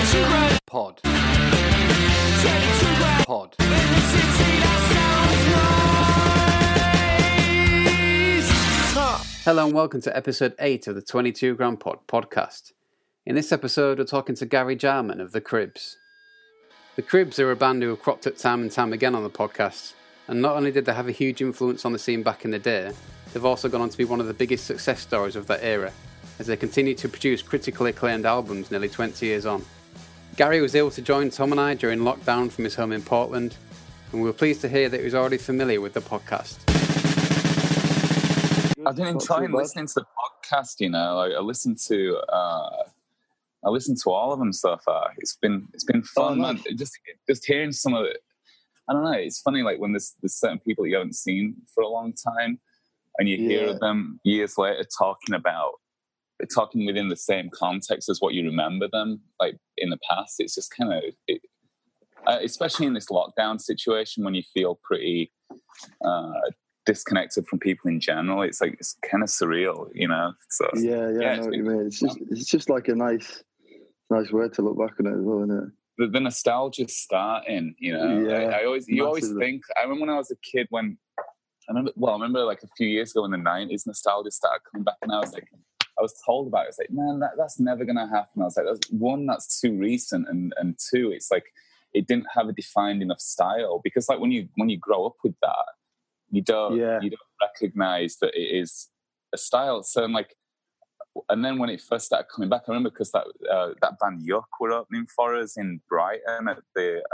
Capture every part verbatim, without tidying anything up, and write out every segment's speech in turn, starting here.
Pod. Pod. Hello and welcome to episode eight of the twenty-two gram Pod podcast. In this episode, we're talking to Gary Jarman of The Cribs. The Cribs are a band who have cropped up time and time again on the podcast, and not only did they have a huge influence on the scene back in the day, they've also gone on to be one of the biggest success stories of that era, as they continue to produce critically acclaimed albums nearly twenty years on. Gary was able to join Tom and I during lockdown from his home in Portland, and we were pleased to hear that he was already familiar with the podcast. I've been enjoying listening to the podcast, you know. I, I listened to uh, I listened to all of them so far. It's been it's been fun, oh, nice. man. Just just hearing some of it. I don't know. It's funny, like when there's, there's certain people you haven't seen for a long time, and you hear yeah. them years later talking about talking within the same context as what you remember them, like in the past. It's just kind of, it, uh, especially in this lockdown situation when you feel pretty uh, disconnected from people in general. It's like it's kind of surreal, you know. So yeah, yeah, yeah I know what you mean. It's just, it's just like a nice, nice way to look back on it as well, isn't it? The, the nostalgia's starting, you know. Yeah, I, I always, you massively. always think. I remember when I was a kid, when I remember, well, I remember like a few years ago in the nineties, nostalgia started coming back, and I was like. I was told about it. I was like, man, that, that's never going to happen. I was like, that's, one, that's too recent, and and two, it's like it didn't have a defined enough style, because like when you when you grow up with that, you don't yeah. you don't recognize that it is a style. So I'm like, and then when it first started coming back, I remember because that uh, that band Yuck were opening for us in Brighton at the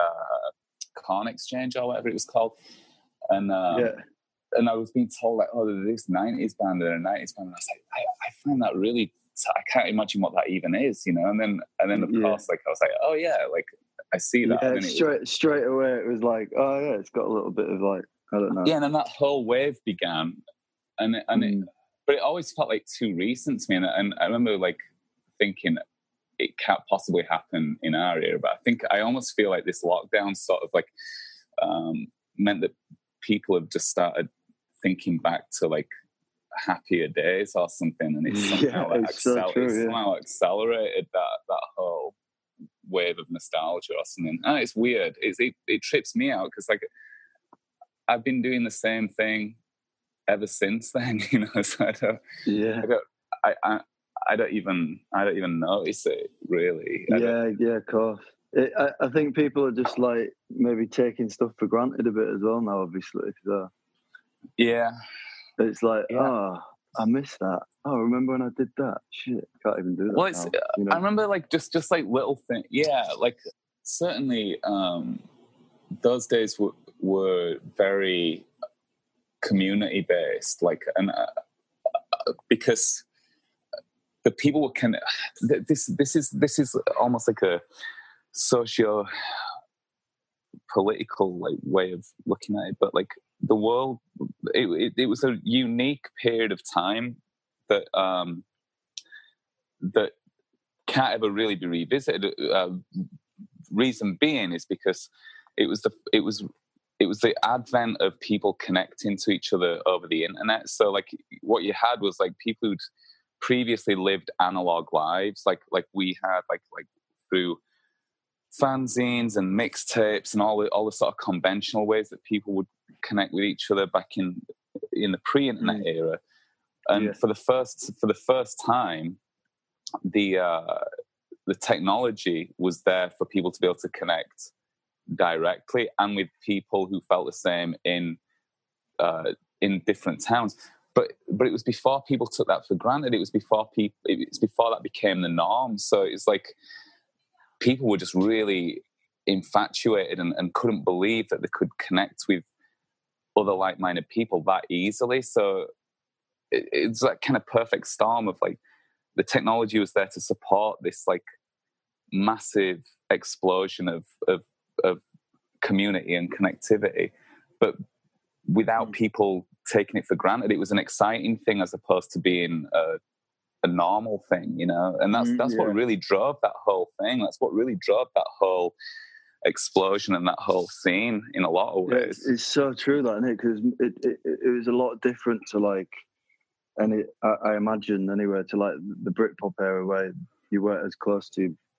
uh, Corn Exchange or whatever it was called, and. Um, yeah. And I was being told, like, oh, there's this nineties band and a nineties band. And I was like, I, I find that really, I can't imagine what that even is, you know? And then, and then of yeah. course, like, I was like, oh, yeah, like, I see that. Yeah, and straight, was, straight away, it was like, oh, yeah, it's got a little bit of, like, I don't know. Yeah, and then that whole wave began. And, and mm. it, but it always felt, like, too recent to me. And, and I remember, like, thinking it can't possibly happen in our era. But I think I almost feel like this lockdown sort of, like, um, meant that people have just started thinking back to like happier days or something, and it's somehow, yeah, like, it's so accel- true, it's yeah. somehow accelerated that that whole wave of nostalgia or something. And it's weird. It's, it it trips me out because like I've been doing the same thing ever since then, you know. So I don't, yeah, I don't, I, I, I don't even I don't even notice it really. I yeah, yeah, of course. It, I, I think people are just like maybe taking stuff for granted a bit as well now, obviously. So. Yeah. It's like, yeah. oh, I missed that. Oh, remember when I did that? Shit, I can't even do that well, it's, now. You know? I remember like just, just like little things. Yeah, like certainly um, those days were, were very community-based. Like, and uh, because the people were kind of, this, this is, this is almost like a socio political like way of looking at it, but like the world, it, it, it was a unique period of time that um, that can't ever really be revisited. Uh, reason being is because it was the it was it was the advent of people connecting to each other over the internet. So like what you had was like people who'd previously lived analog lives, like like we had, like like through fanzines and mixtapes and all the all the sort of conventional ways that people would connect with each other back in in the pre-internet mm. era. And yeah. for the first for the first time, the uh, the technology was there for people to be able to connect directly and with people who felt the same in uh, in different towns. But but it was before people took that for granted. It was before people. It was before that became the norm. So it's like. People were just really infatuated and, and couldn't believe that they could connect with other like-minded people that easily. So it, it's that kind of perfect storm of like the technology was there to support this like massive explosion of of, of community and connectivity, but without people taking it for granted. It was an exciting thing as opposed to being a a normal thing, you know, and that's that's yeah. what really drove that whole thing. That's what really drove that whole explosion and that whole scene in a lot of ways. Yeah, it's, it's so true, that, isn't it? Because it, it it was a lot different to like, and it, I, I imagine anyway, to like the Britpop era where you weren't as close to, you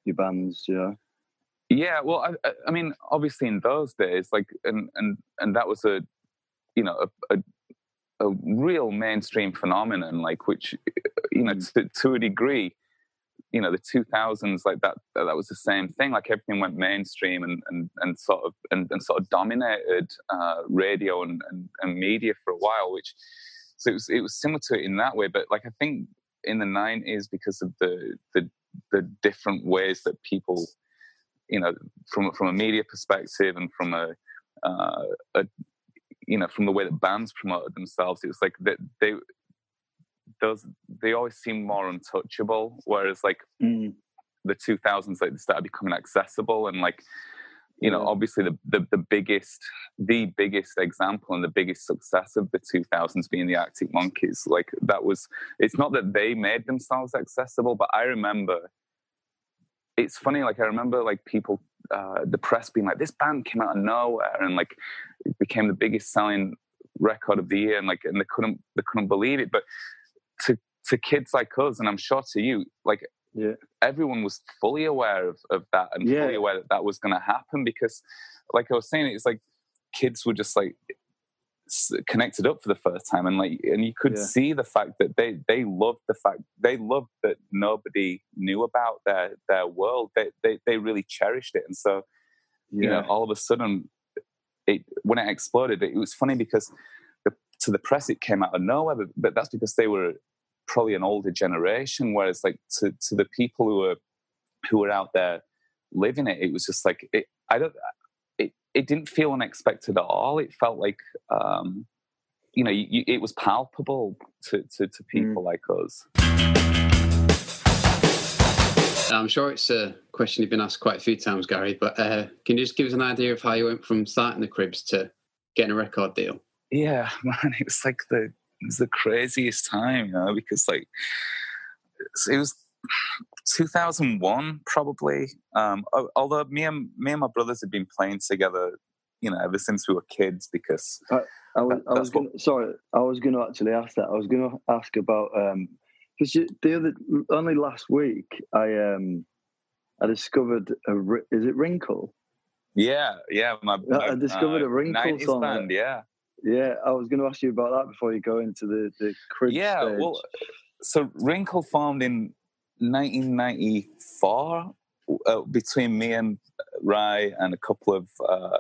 your bands, yeah. Yeah, well, I, I mean, obviously in those days, like, and and and that was a, you know, a a, a real mainstream phenomenon, like, which, you know, Mm. to, to a degree, you know, the two thousands, like that, that was the same thing. Like everything went mainstream and and, and sort of and, and sort of dominated uh, radio and, and, and media for a while. Which so it was it was similar to it in that way. But like I think in the nineties, because of the the the different ways that people, you know, from from a media perspective and from a, uh, a you know, from the way that bands promoted themselves, it was like that they those they always seemed more untouchable. Whereas like Mm. the two thousands, like they started becoming accessible, and like you know, Yeah. obviously the, the the biggest the biggest example and the biggest success of the two thousands being the Arctic Monkeys. Like that was, it's not that they made themselves accessible, but I remember. It's funny, like I remember like people, uh, the press being like, this band came out of nowhere and like it became the biggest selling record of the year, and like and they couldn't they couldn't believe it. But to to kids like us, and I'm sure to you, like Yeah. everyone was fully aware of, of that and Yeah. fully aware that that was going to happen, because like I was saying, it's like kids were just like connected up for the first time, and like and you could Yeah. see the fact that they they loved the fact they loved that nobody knew about their their world. They they they really cherished it, and so Yeah. you know, all of a sudden, it when it exploded, it, it was funny because the, to the press it came out of nowhere, but, but that's because they were probably an older generation, whereas like to to the people who were who were out there living it, it was just like it, I don't. It, it didn't feel unexpected at all. It felt like, um, you know, you, you, it was palpable to, to, to people mm. like us. I'm sure it's a question you've been asked quite a few times, Gary, but uh, can you just give us an idea of how you went from starting the Cribs to getting a record deal? Yeah, man, it was like the, it was the craziest time, you know, because like, it was two thousand one probably. Um, although me and me and my brothers had been playing together, you know, ever since we were kids. Because I, I was, that, I was gonna, what... sorry, I was going to actually ask that. I was going to ask about because um, the other only last week I um I discovered a is it Wrinkle? Yeah, yeah. My, my I discovered uh, a Wrinkle song. Band, yeah, yeah. I was going to ask you about that before you go into the the Cribs Yeah, stage. well, so Wrinkle formed in nineteen ninety-four uh, between me and Rai and a couple of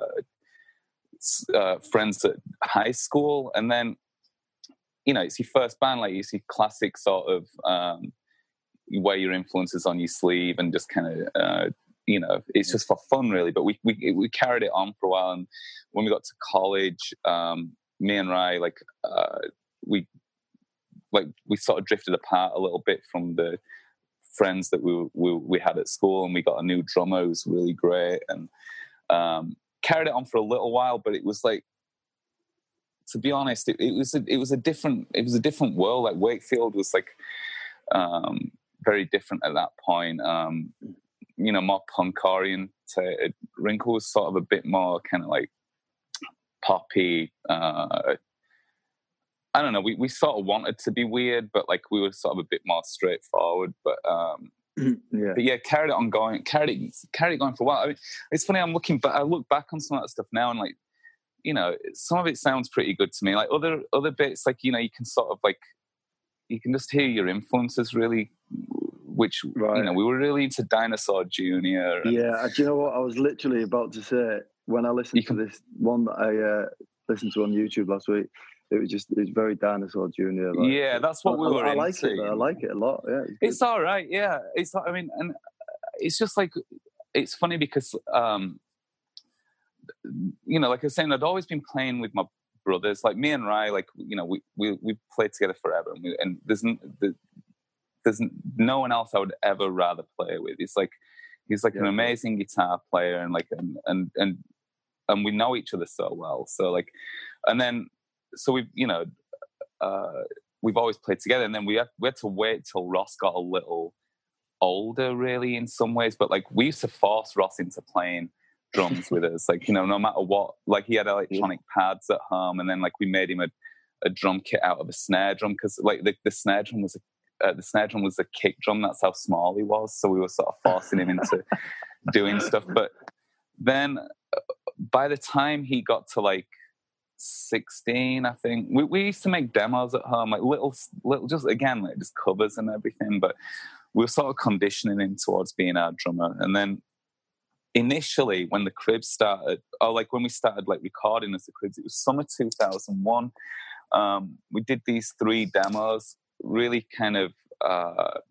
uh, uh, friends at high school, and then you know it's your first band, like you see classic sort of um, wear your influences on your sleeve and just kind of uh, you know it's just for fun really. But we we we carried it on for a while, and when we got to college, um, me and Rai like uh, we like we sort of drifted apart a little bit from the friends that we, we we had at school, and we got a new drummer who was really great, and um, carried it on for a little while. But it was like, to be honest, it, it was a, it was a different it was a different world. Like Wakefield was like um, very different at that point. Um, you know, more punk oriented. Wrinkle was sort of a bit more kind of like poppy. Uh, I don't know. We, we sort of wanted to be weird, but like we were sort of a bit more straightforward. But um, yeah, but yeah, carried it on going, carried it, carried it going for a while. I mean, it's funny. I'm looking back. I look back on some of that stuff now, and like, you know, some of it sounds pretty good to me. Like other other bits, like you know, you can sort of like, you can just hear your influences really. Which right. you know, we were really into Dinosaur Junior And, yeah, do you know what I was literally about to say when I listened can, to this one that I uh, listened to on YouTube last week? It was just, it's very Dinosaur Junior Like, yeah, that's what we I, were I into. like it, I like it a lot, yeah. It's, it's all right, yeah. It's, I mean, and it's just like, it's funny because, um, you know, like I was saying, I'd always been playing with my brothers. Like me and Rai, like, you know, we we, we played together forever. And, we, and there's, there's no one else I would ever rather play with. It's like, he's like yeah, an amazing yeah. guitar player, and like, and, and, and, and we know each other so well. So like, and then, so we've, you know, uh, we've always played together, and then we had, we had to wait till Ross got a little older, really, in some ways. But like, we used to force Ross into playing drums with us, like, you know, no matter what. Like, he had electronic yeah. pads at home, and then like we made him a, a drum kit out of a snare drum, because like the, the snare drum was a, uh, the snare drum was a kick drum. That's how small he was. So we were sort of forcing him into doing stuff. But then uh, by the time he got to like sixteen, I think, we, we used to make demos at home, like little, little, just again, like just covers and everything. But we were sort of conditioning him towards being our drummer. And then initially when the Cribs started, or like when we started like recording as the Cribs, it was summer two thousand one. Um, we did these three demos, really kind of, uh,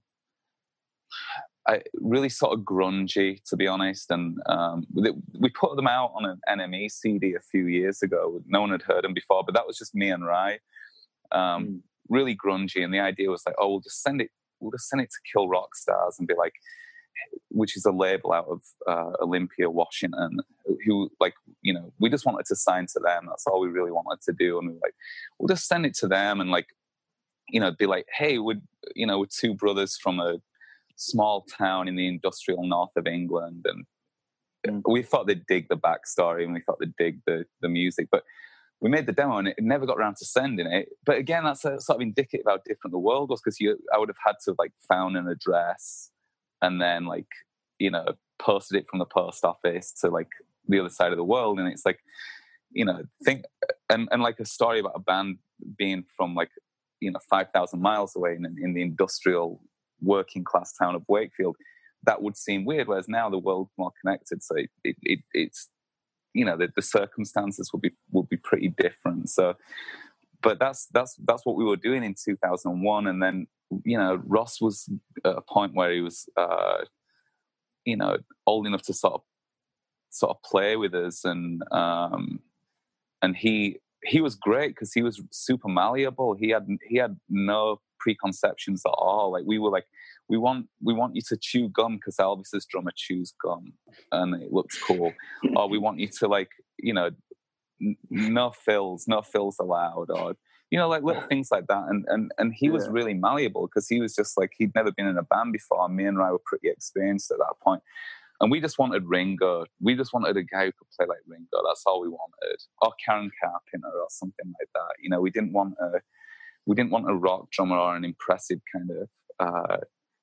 I, really sort of grungy, to be honest. And um, we put them out on an N M E C D a few years ago. No one had heard them before, but that was just me and Rai. Um, mm. Really grungy. And the idea was like, oh, we'll just send it, we'll just send it to Kill Rock Stars and be like, which is a label out of uh, Olympia, Washington, who, like, you know, we just wanted to sign to them. That's all we really wanted to do. And we were like, we'll just send it to them and, like, you know, be like, hey, we're, you know, we're two brothers from a small town in the industrial north of England. And mm. we thought they'd dig the backstory and we thought they'd dig the, the music. But we made the demo and it never got around to sending it. But again, that's a, sort of indicative of how different the world was, because you, I would have had to, like, found an address and then, like, you know, posted it from the post office to, like, the other side of the world. And it's like, you know, think, and, and like a story about a band being from, like, you know, five thousand miles away in, in the industrial working class town of Wakefield, that would seem weird. Whereas now the world's more connected. So it, it, it, it's, you know, the, the circumstances would be, would be pretty different. So, but that's, that's, that's what we were doing in two thousand one. And then, you know, Ross was at a point where he was, uh, you know, old enough to sort of, sort of play with us, and um, and he he was great because he was super malleable. He had he had no preconceptions at all. Like, we were like, we want we want you to chew gum because Elvis's drummer chews gum and it looks cool, or we want you to, like, you know, n- no fills, no fills allowed, or, you know, like little things like that. And and and he was yeah. really malleable because he was just like, he'd never been in a band before. And me and Rai were pretty experienced at that point. And we just wanted Ringo. We just wanted a guy who could play like Ringo. That's all we wanted. Or Karen Carpenter or something like that. You know, we didn't want a we didn't want a rock drummer or an impressive kind of uh,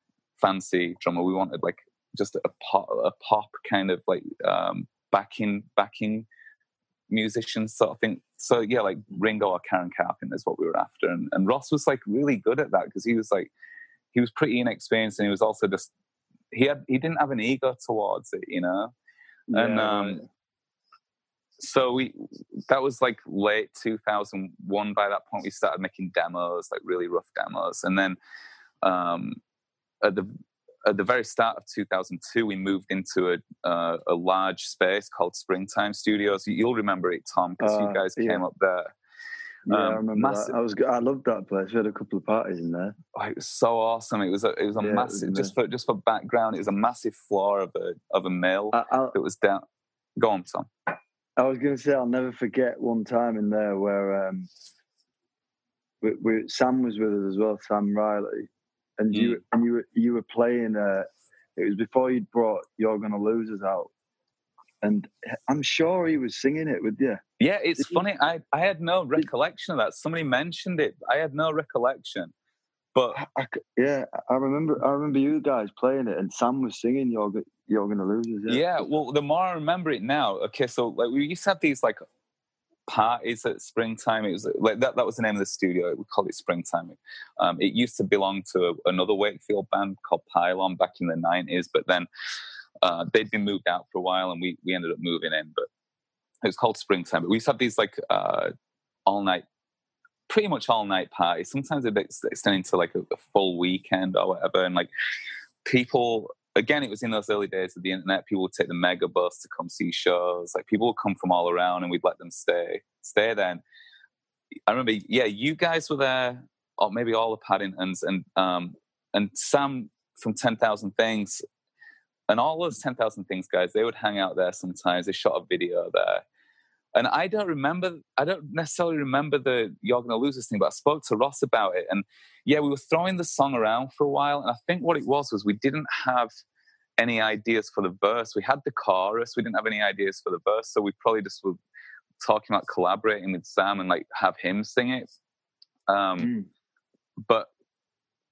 fancy drummer. We wanted, like, just a pop, a pop kind of, like, um, backing backing musician sort of thing. So yeah, like Ringo or Karen Carpenter is what we were after. And, and Ross was, like, really good at that because he was like he was pretty inexperienced, and he was also just he had he didn't have an ego towards it, you know. Yeah, and um right. So we that was like late two thousand one. By that point we started making demos, like really rough demos. And then um at the at the very start of two thousand two, we moved into a uh, a large space called Springtime Studios. You'll remember it, Tom, because uh, you guys yeah. came up there. Yeah, um, I remember massive, that. I was I loved that place. We had a couple of parties in there. Oh, it was so awesome. It was a it was a yeah, massive. Was just for just for background, it was a massive floor of a of a mill I, that was down. Go on, Tom. I was going to say, I'll never forget one time in there where um, we, we, Sam was with us as well, Sam Riley, and mm. you and you were you were playing. Uh, it was before you'd brought "You're Gonna Lose Us" out, and I'm sure he was singing it with you. Yeah, it's Did funny. You? I I had no recollection of that. Somebody mentioned it. I had no recollection, but I, I, yeah, I remember. I remember you guys playing it, and Sam was singing "You're You're Gonna Lose Us." Yeah. yeah, well, the more I remember it now. Okay, so like we used to have these like parties at Springtime. It was like that. That was the name of the studio. We called it Springtime. Um, it used to belong to a, another Wakefield band called Pylon back in the nineties, but then uh, they'd been moved out for a while, and we we ended up moving in. But it was called Springtime. But we used to have these like uh, all night, pretty much all night parties. Sometimes they'd extend into like a, a full weekend or whatever, and like people. Again, it was in those early days of the internet. People would take the mega bus to come see shows. Like, people would come from all around, and we'd let them stay stay there. And I remember, yeah, you guys were there, or maybe all the Paddingtons, and um, and Sam from ten thousand Things, and all those ten thousand Things guys. They would hang out there sometimes. They shot a video there, and I don't remember. I don't necessarily remember the "You're Gonna Lose This" thing, but I spoke to Ross about it, and yeah, we were throwing the song around for a while, and I think what it was was we didn't have any ideas for the verse. We had the chorus, we didn't have any ideas for the verse, so we probably just were talking about collaborating with Sam and like have him sing it. Um, mm. But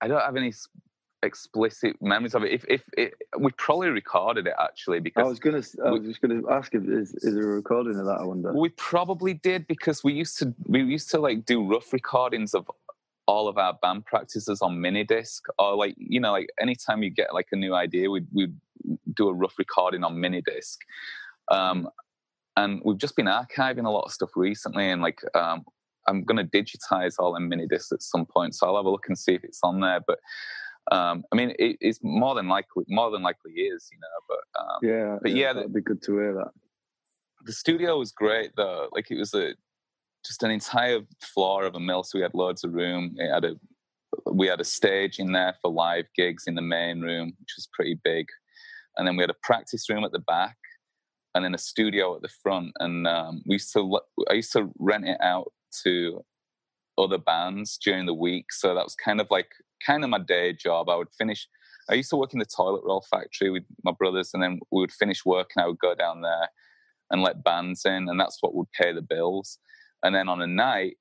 I don't have any explicit memories of it. If if it, we probably recorded it actually because I was gonna I was just gonna ask if is is there a recording of that? I wonder. We probably did because we used to we used to like do rough recordings of all of our band practices on mini disc, or like you know like anytime you get like a new idea, we'd we'd do a rough recording on mini disc. Um, and we've just been archiving a lot of stuff recently, and like um, I'm going to digitize all them mini discs at some point, so I'll have a look and see if it's on there. But um, I mean, it, it's more than likely, more than likely is, you know. But um, yeah, but yeah, yeah, that'd the, be good to hear that. The studio was great though. Like it was a just an entire floor of a mill, so we had loads of room. It had a we had a stage in there for live gigs in the main room, which was pretty big, and then we had a practice room at the back, and then a studio at the front. And um, we used to I used to rent it out to other bands during the week, so that was kind of like kind of my day job. I would finish. I used to work in the toilet roll factory with my brothers, and then we would finish work, and I would go down there and let bands in, and that's what would pay the bills. And then on a night,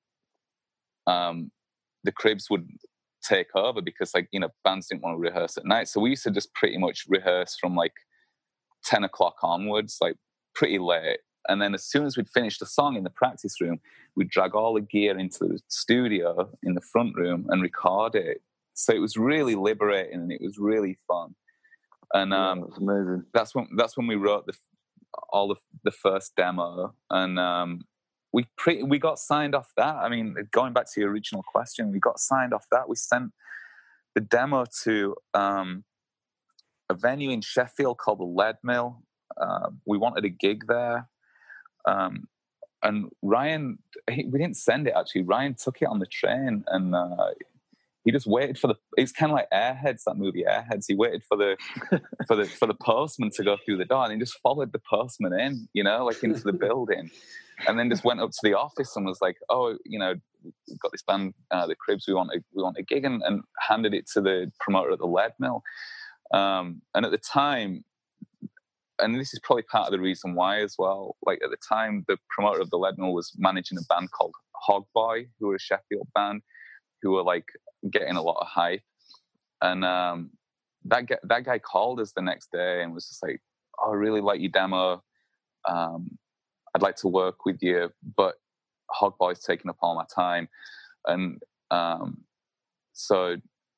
um, the Cribs would take over because, like, you know, bands didn't want to rehearse at night. So we used to just pretty much rehearse from like ten o'clock onwards, like pretty late. And then as soon as we'd finished the song in the practice room, we'd drag all the gear into the studio in the front room and record it. So it was really liberating and it was really fun. And um, yeah, that's amazing. That's when that's when we wrote the all the the first demo, and um, we pre- we got signed off that. I mean, going back to your original question, we got signed off that. We sent the demo to um, a venue in Sheffield called the Lead Mill. Uh, we wanted a gig there. Um, and Ryan, he, we didn't send it actually. Ryan took it on the train, and uh, he just waited for the. It's kind of like Airheads, that movie Airheads. He waited for the for the for the postman to go through the door, and he just followed the postman in, you know, like into the building, and then just went up to the office and was like, "Oh, you know, we've got this band, uh, the Cribs. We want a we want a gig," and, and handed it to the promoter at the Lead Mill. Um, and at the time. And this is probably part of the reason why as well. Like at the time, the promoter of the Lead Mill was managing a band called Hogboy, who were a Sheffield band, who were like getting a lot of hype. And um, that guy, that guy called us the next day and was just like, "Oh, I really like your demo. Um, I'd like to work with you, but Hogboy's taking up all my time." And um, so,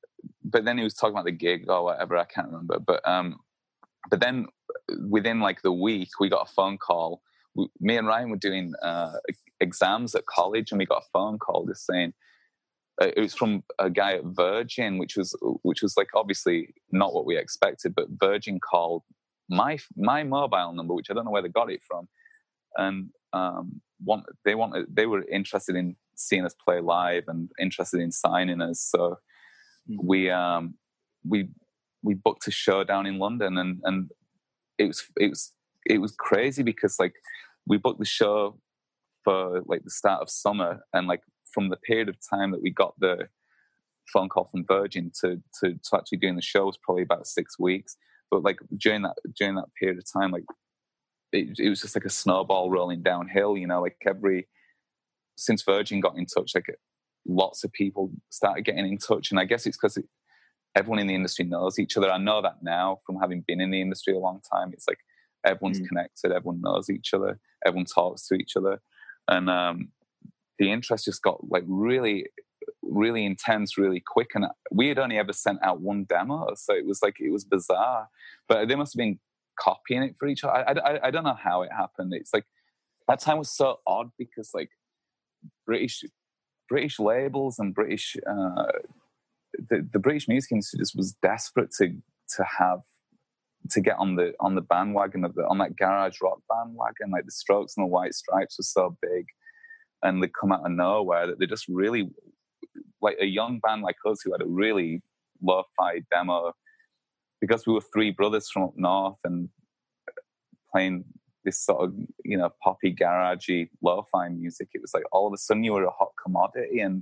but then he was talking about the gig or whatever. I can't remember, but um, but then. Within like the week, we got a phone call. We, me and Ryan were doing uh, exams at college, and we got a phone call just saying uh, it was from a guy at Virgin, which was which was like obviously not what we expected. But Virgin called my my mobile number, which I don't know where they got it from, and um, want they wanted they were interested in seeing us play live and interested in signing us. So mm-hmm. we um, we we booked a show down in London, and and. It was it was it was crazy because like we booked the show for like the start of summer, and like from the period of time that we got the phone call from Virgin to to, to actually doing the show was probably about six weeks. But like during that during that period of time, like it, it was just like a snowball rolling downhill. You know, like every since Virgin got in touch, like lots of people started getting in touch, and I guess it's because. It, Everyone in the industry knows each other. I know that now from having been in the industry a long time. It's like everyone's mm. connected, everyone knows each other, everyone talks to each other. And um, the interest just got like really, really intense, really quick. And we had only ever sent out one demo. So it was like, it was bizarre. But they must have been copying it for each other. I, I, I don't know how it happened. It's like, that time was so odd because like British, British labels and British... Uh, The, the British music industry just was desperate to to have to get on the on the bandwagon of the on that garage rock bandwagon. Like the Strokes and the White Stripes were so big, and they come out of nowhere that they just really like a young band like us who had a really lo-fi demo because we were three brothers from up north and playing this sort of you know poppy garagey lo-fi music. It was like all of a sudden you were a hot commodity. And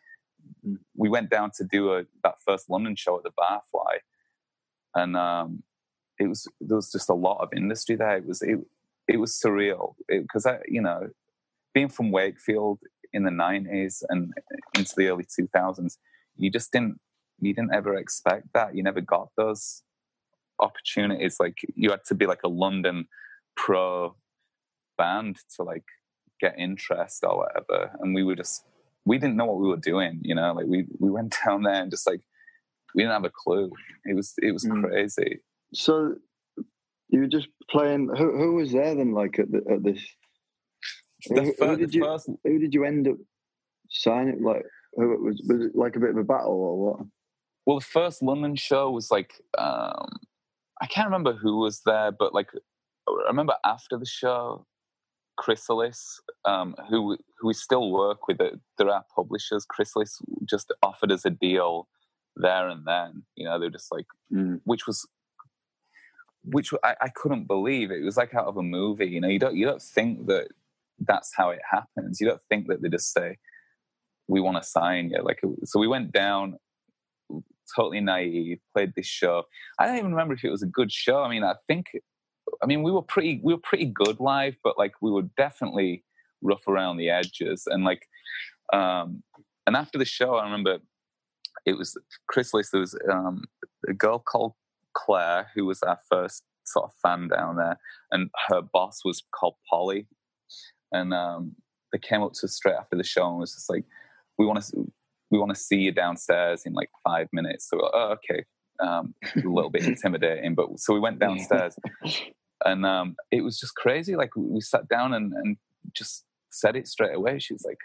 we went down to do a, that first London show at the Barfly, and um, it was there was just a lot of industry there. It was it, it was surreal because I you know being from Wakefield in the nineties and into the early two thousands, you just didn't you didn't ever expect that. You never got those opportunities. Like you had to be like a London pro band to like get interest or whatever, and we were just we didn't know what we were doing, you know. Like we we went down there and just like we didn't have a clue. It was it was mm. crazy. So you were just playing. Who who was there then? Like at the, at this. The who, first, who did the you first... who did you end up signing? Like who it was was it like a bit of a battle or what? Well, the first London show was like um, I can't remember who was there, but like I remember after the show, Chrysalis, um, who who we still work with, it, they're our publishers. Chrysalis just offered us a deal there and then. You know, they're just like, mm. which was, which I, I couldn't believe. It was like out of a movie. You know, you don't you don't think that that's how it happens. You don't think that they just say, "We want to sign you." Like, so we went down, totally naive, played this show. I don't even remember if it was a good show. I mean, I think. I mean, we were pretty, we were pretty good live, but like we were definitely rough around the edges. And like, um, and after the show, I remember it was Chrysalis. There was um, a girl called Claire who was our first sort of fan down there, and her boss was called Polly. And um, they came up to us straight after the show and was just like, "We want to, we want to see you downstairs in like five minutes." So, we're like, oh, okay. Um, a little bit intimidating, but so we went downstairs, and um, it was just crazy. Like we sat down and, and just said it straight away. She was like,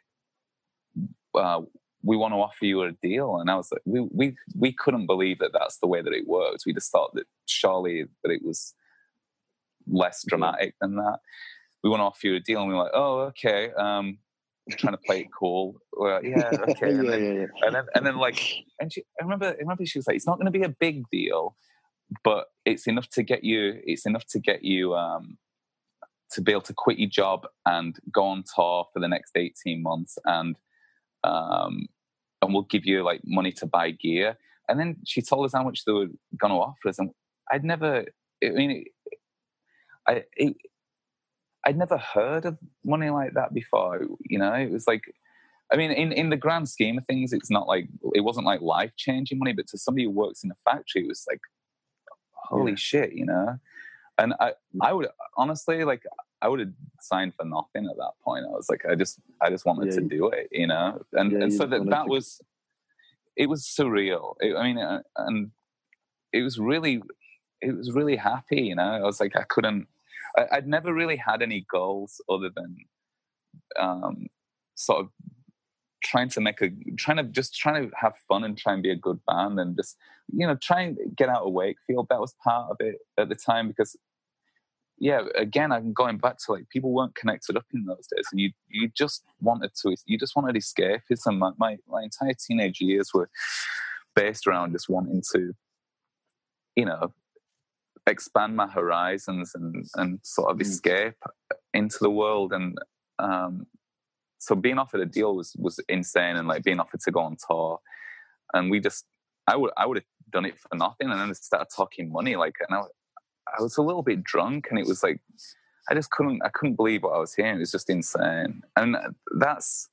uh, "We want to offer you a deal," and I was like, "We we we couldn't believe that that's the way that it works. We just thought that surely that it was less dramatic than that. We want to offer you a deal," and we were like, "Oh, okay." Um, trying to play it cool. Well, yeah, okay. And, yeah, then, yeah, yeah. and then, and then, like, and she, I remember, I remember she was like, "It's not going to be a big deal, but it's enough to get you. It's enough to get you um, to be able to quit your job and go on tour for the next eighteen months, and um, and we'll give you like money to buy gear." And then she told us how much they were going to offer us, and I'd never. I mean, it, I. It, I'd never heard of money like that before, you know. It was like, I mean, in, in the grand scheme of things, it's not like, it wasn't like life-changing money, but to somebody who works in a factory, it was like, holy yeah. shit, you know. And I, I would, honestly, like, I would have signed for nothing at that point. I was like, I just, I just wanted yeah, to do it, you know. And, yeah, and so that, that to... was, it was surreal. It, I mean, uh, and it was really, it was really happy, you know. I was like, I couldn't, I'd never really had any goals other than um, sort of trying to make a, trying to just trying to have fun and try and be a good band and just, you know, try and get out of Wakefield. That was part of it at the time because, yeah, again, I'm going back to like people weren't connected up in those days, and you you just wanted to, you just wanted escapism. My my, my entire teenage years were based around just wanting to, you know, expand my horizons and, and sort of escape into the world. And um, so being offered a deal was, was insane, and like being offered to go on tour. And we just, I would I would have done it for nothing. And then they started talking money. Like, and I, I was a little bit drunk, and it was like, I just couldn't, I couldn't believe what I was hearing. It was just insane. And that's,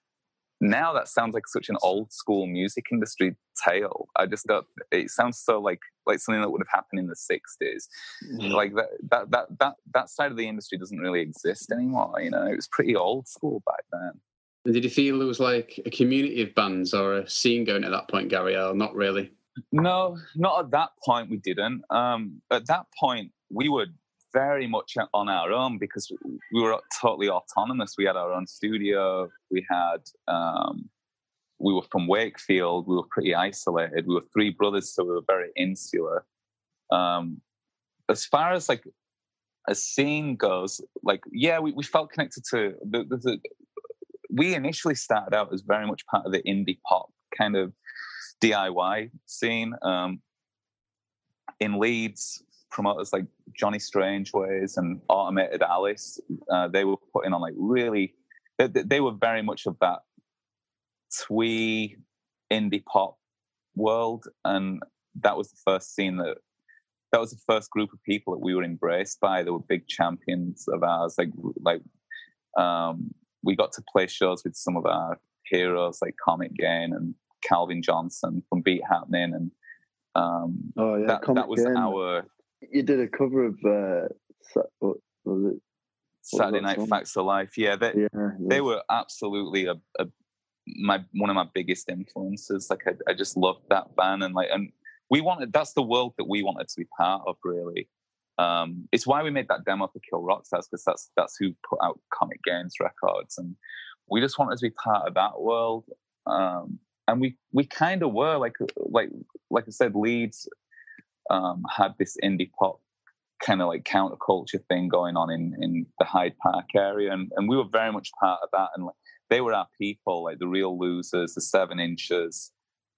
now that sounds like such an old school music industry tale. I just don't, it sounds so like like something that would have happened in the sixties. Mm-hmm. Like that, that that that that side of the industry doesn't really exist anymore. You know, it was pretty old school back then. And did you feel there was like a community of bands or a scene going at that point, Gary? Or not really? No, not at that point. We didn't. Um, at that point, we were very much on our own because we were totally autonomous. We had our own studio. We had, um, we were from Wakefield. We were pretty isolated. We were three brothers, so we were very insular. Um, as far as like a scene goes, like, yeah, we, we felt connected to the, the, the, we initially started out as very much part of the indie pop kind of D I Y scene. Um, in Leeds, promoters like Johnny Strangeways and Automated Alice, uh, they were putting on like really, they, they were very much of that twee indie pop world, and that was the first scene that, that was the first group of people that we were embraced by. They were big champions of ours. Like, like um, we got to play shows with some of our heroes like Comic Gain and Calvin Johnson from Beat Happening, and um, oh yeah, that Comic that was Game. our. You did a cover of uh, what was it? Saturday Night song? Facts of Life. Yeah, they yeah, yeah. they were absolutely a, a my one of my biggest influences. Like I, I just loved that band, and like and we wanted that's the world that we wanted to be part of. Really, um, it's why we made that demo for Kill Rock Stars, because that's that's who put out Comic Games Records, and we just wanted to be part of that world. Um, and we we kind of were like like like I said, Leeds um, had this indie pop kind of like counterculture thing going on in, in the Hyde Park area, and, and we were very much part of that, and like, they were our people, like the Real Losers, the Seven Inches,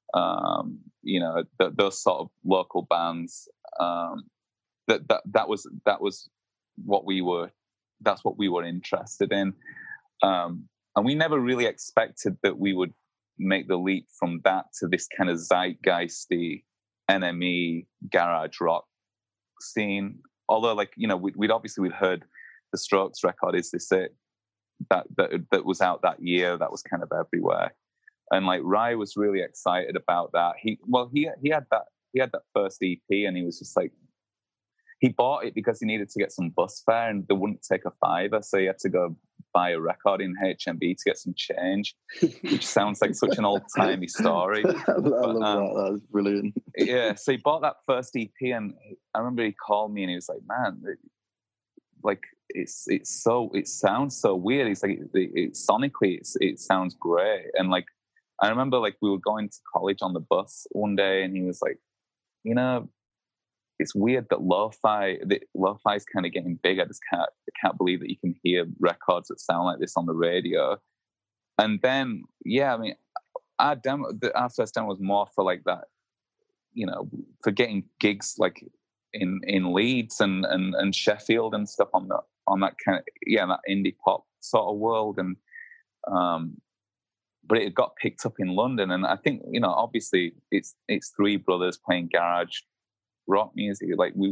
um, you know, th- those sort of local bands. Um, that that that was that was what we were. That's what we were interested in, um, and we never really expected that we would make the leap from that to this kind of zeitgeisty N M E garage rock scene. Although, like, you know, we'd, we'd obviously we'd heard the Strokes record, Is This It, that, that that was out that year, that was kind of everywhere, and like Ry was really excited about that. He well he he had that he had that first E P, and he was just like, he bought it because he needed to get some bus fare, and they wouldn't take a fiver, so he had to go buy a record in H M V to get some change, which sounds like such an old-timey story. I love but, um, that. That was brilliant. Yeah, so he bought that first E P, and I remember he called me and he was like, man, it, like, it's it's so, it sounds so weird. He's like, it, it, sonically, it's, it sounds great. And like, I remember like we were going to college on the bus one day, and he was like, you know, it's weird that lo-fi, the, lo-fi is kind of getting big. I just can't, I can't believe that you can hear records that sound like this on the radio. And then, yeah, I mean, our demo, the, our first demo was more for like that, you know, for getting gigs like in, in Leeds and, and, and Sheffield and stuff on that, on that kind of, yeah, that indie pop sort of world. And, um, but it got picked up in London. And I think, you know, obviously it's, it's three brothers playing garage rock music. Like we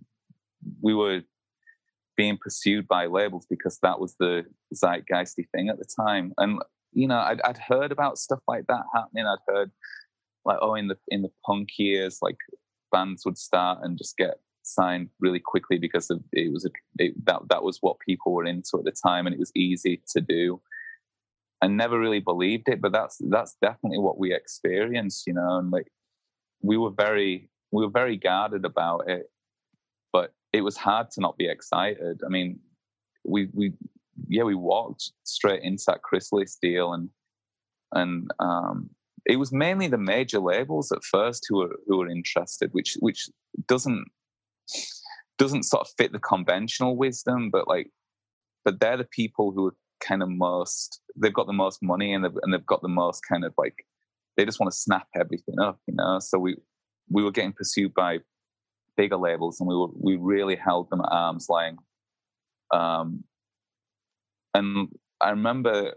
we were being pursued by labels because that was the zeitgeisty thing at the time. And you know, I'd, I'd heard about stuff like that happening. I'd heard like, oh, in the in the punk years, like bands would start and just get signed really quickly because of, it was a it, that that was what people were into at the time, and it was easy to do. I never really believed it, but that's that's definitely what we experienced, you know. And like we were very we were very guarded about it, but it was hard to not be excited. I mean, we we yeah we walked straight into that Chrysalis deal, and and um, it was mainly the major labels at first who were who were interested, which which doesn't doesn't sort of fit the conventional wisdom, but like, but they're the people who are kind of most, they've got the most money, and they've, and they've got the most kind of like, they just want to snap everything up, you know. So we we were getting pursued by bigger labels, and we were we really held them at arm's length. Um, and I remember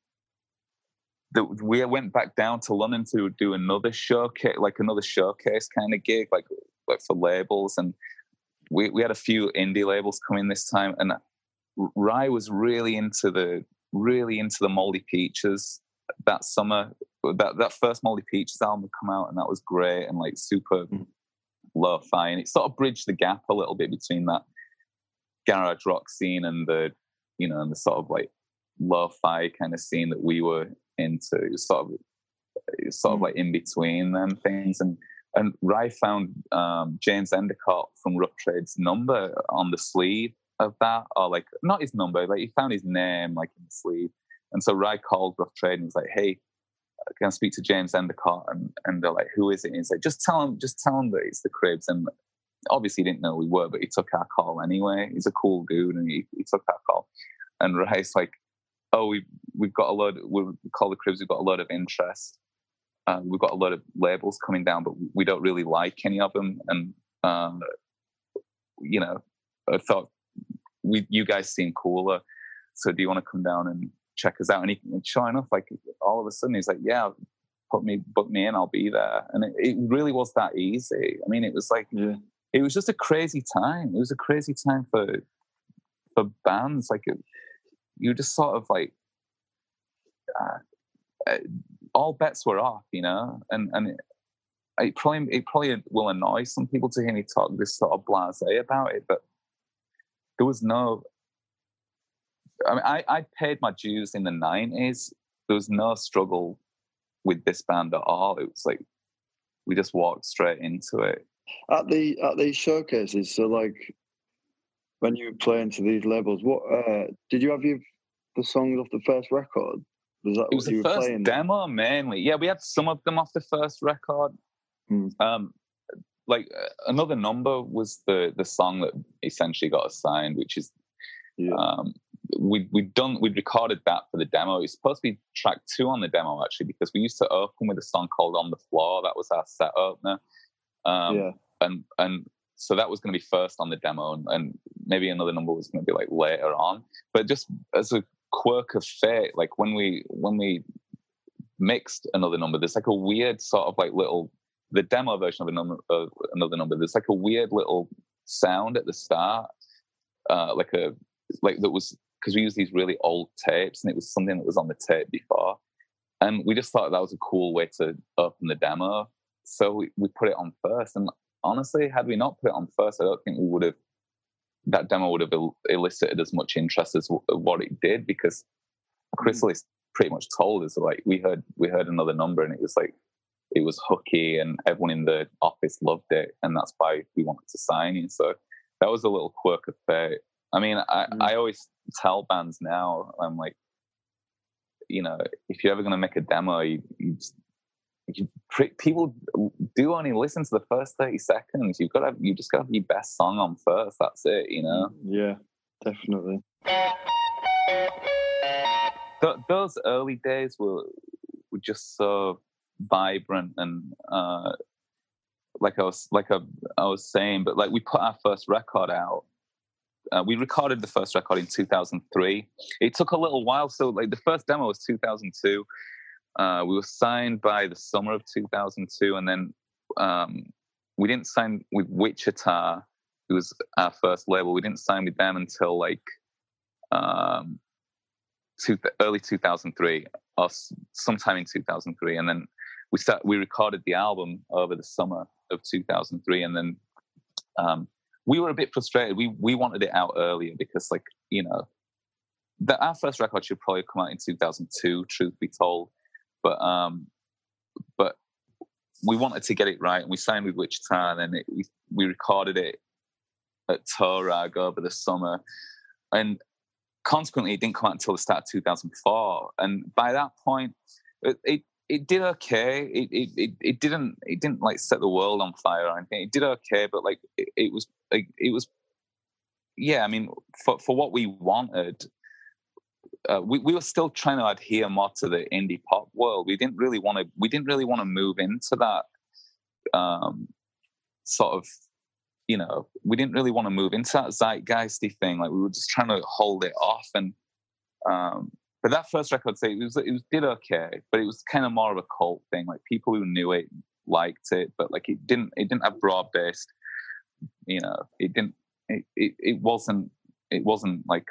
that we went back down to London to do another showcase, like another showcase kind of gig, like like for labels, and we we had a few indie labels come in this time, and Ry was really into the really into the Moldy Peaches that summer. That that first Moldy Peaches album had come out, and that was great and like super mm. lo-fi, and it sort of bridged the gap a little bit between that garage rock scene and the, you know, and the sort of like lo-fi kind of scene that we were into. It was sort of it was sort mm. of like in between them things. And and Ry found um, James Endicott from Rough Trade's number on the sleeve of that, or like not his number, like he found his name like in the sleeve. And so Ry called Rough Trade and was like, "Hey, can I speak to James Endicott?" And and they're like, "Who is it?" And he's like, "Just tell him, just tell him that it's the Cribs." And obviously he didn't know we were, but he took our call anyway. He's a cool dude, and he, he took our call. And Ry's like, "Oh, we we've got a load. We call the Cribs. We've got a lot of interest. Um, we've got a lot of labels coming down, but we don't really like any of them. And um, you know, I thought we you guys seem cooler. So do you want to come down and check us out?" And, he, and sure enough, like all of a sudden he's like, "Yeah, put me, book me in, I'll be there." And it, it really was that easy. I mean, it was like, yeah. It was just a crazy time. It was a crazy time for for bands. Like it, you just sort of like, uh, all bets were off, you know, and and it, it probably it probably will annoy some people to hear me talk this sort of blasé about it, but there was no. I mean, I, I paid my dues in the nineties. There was no struggle with this band at all. It was like we just walked straight into it. At the at these showcases, so like when you were playing to these labels, what uh, did you have your the songs off the first record? Was that it was what you the were first playing? demo mainly. Yeah, we had some of them off the first record. Hmm. Um, like uh, Another Number was the the song that essentially got us signed, which is Yeah. um, we we'd done we'd recorded that for the demo. It was supposed to be track two on the demo actually, because we used to open with a song called On the Floor. That was our set opener. Um, yeah. and and so that was going to be first on the demo, and, and maybe Another Number was going to be like later on. But just as a quirk of fate, like when we when we mixed Another Number, there's like a weird sort of like little the demo version of a number of Another Number. There's like a weird little sound at the start, uh, like a like that was because we used these really old tapes, and it was something that was on the tape before, and we just thought that was a cool way to open the demo. So we, we put it on first, and honestly, had we not put it on first, I don't think we would have. That demo would have el- elicited as much interest as w- what it did, because Chrysalis pretty much told us like we heard we heard Another Number, and it was like it was hooky, and everyone in the office loved it, and that's why we wanted to sign you. So that was a little quirk of fate. I mean, I, mm. I always tell bands now, I'm like, you know, if you're ever going to make a demo, you, you just You, people do only listen to the first thirty seconds. You've got to have, you just got to have your best song on first. That's it, you know. Yeah, definitely. Th- those early days were were just so vibrant, and uh, like I was like I, I was saying, but like we put our first record out. Uh, we recorded the first record in two thousand three. It took a little while, so like the first demo was two thousand two. Uh, we were signed by the summer of two thousand two, and then um, we didn't sign with Wichita, who was our first label. We didn't sign with them until like um, two, early two thousand three, or sometime in two thousand three, and then we start. We recorded the album over the summer of two thousand three, and then um, we were a bit frustrated. We we wanted it out earlier because, like, you know, the, our first record should probably come out in two thousand two. Truth be told. But um, but we wanted to get it right, and we signed with Wichita, and then it, we we recorded it at Torag over the summer, and consequently, it didn't come out until the start of two thousand four. And by that point, it it, it did okay. It, it it it didn't it didn't like set the world on fire or anything. It did okay, but like it, it was like it was yeah. I mean, for for what we wanted. Uh, we, we were still trying to adhere more to the indie pop world. We didn't really want to. We didn't really want to move into that um, sort of, you know. We didn't really want to move into that zeitgeisty thing. Like we were just trying to hold it off. And um, but that first record, say it was it was did okay, but it was kind of more of a cult thing. Like people who knew it liked it, but like it didn't. It didn't have broad based. You know, it didn't. It, it it wasn't. It wasn't like.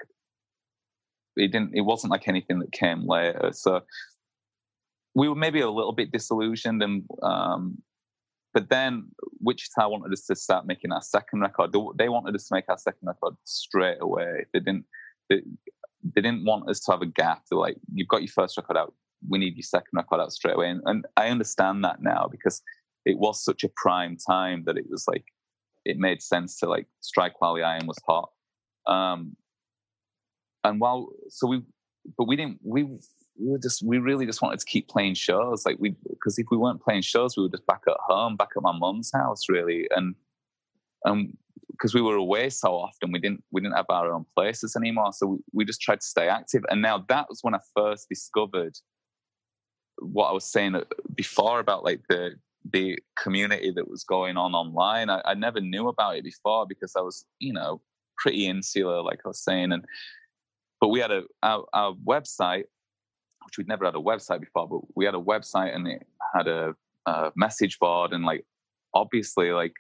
It didn't. It wasn't like anything that came later. So we were maybe a little bit disillusioned, and um, but then Wichita wanted us to start making our second record. They wanted us to make our second record straight away. They didn't. They, they didn't want us to have a gap. They're like, "You've got your first record out. We need your second record out straight away." And, and I understand that now, because it was such a prime time that it was like it made sense to like strike while the iron was hot. Um, And while, so we, but we didn't, we, we were just, we really just wanted to keep playing shows. Like we, because if we weren't playing shows, we were just back at home, back at my mum's house, really. And, and because we were away so often, we didn't, we didn't have our own places anymore. So we, we just tried to stay active. And now that was when I first discovered what I was saying before about like the, the community that was going on online. I, I never knew about it before because I was, you know, pretty insular, like I was saying. And, But we had a our, our website, which we'd never had a website before, but we had a website and it had a, a message board, and like obviously like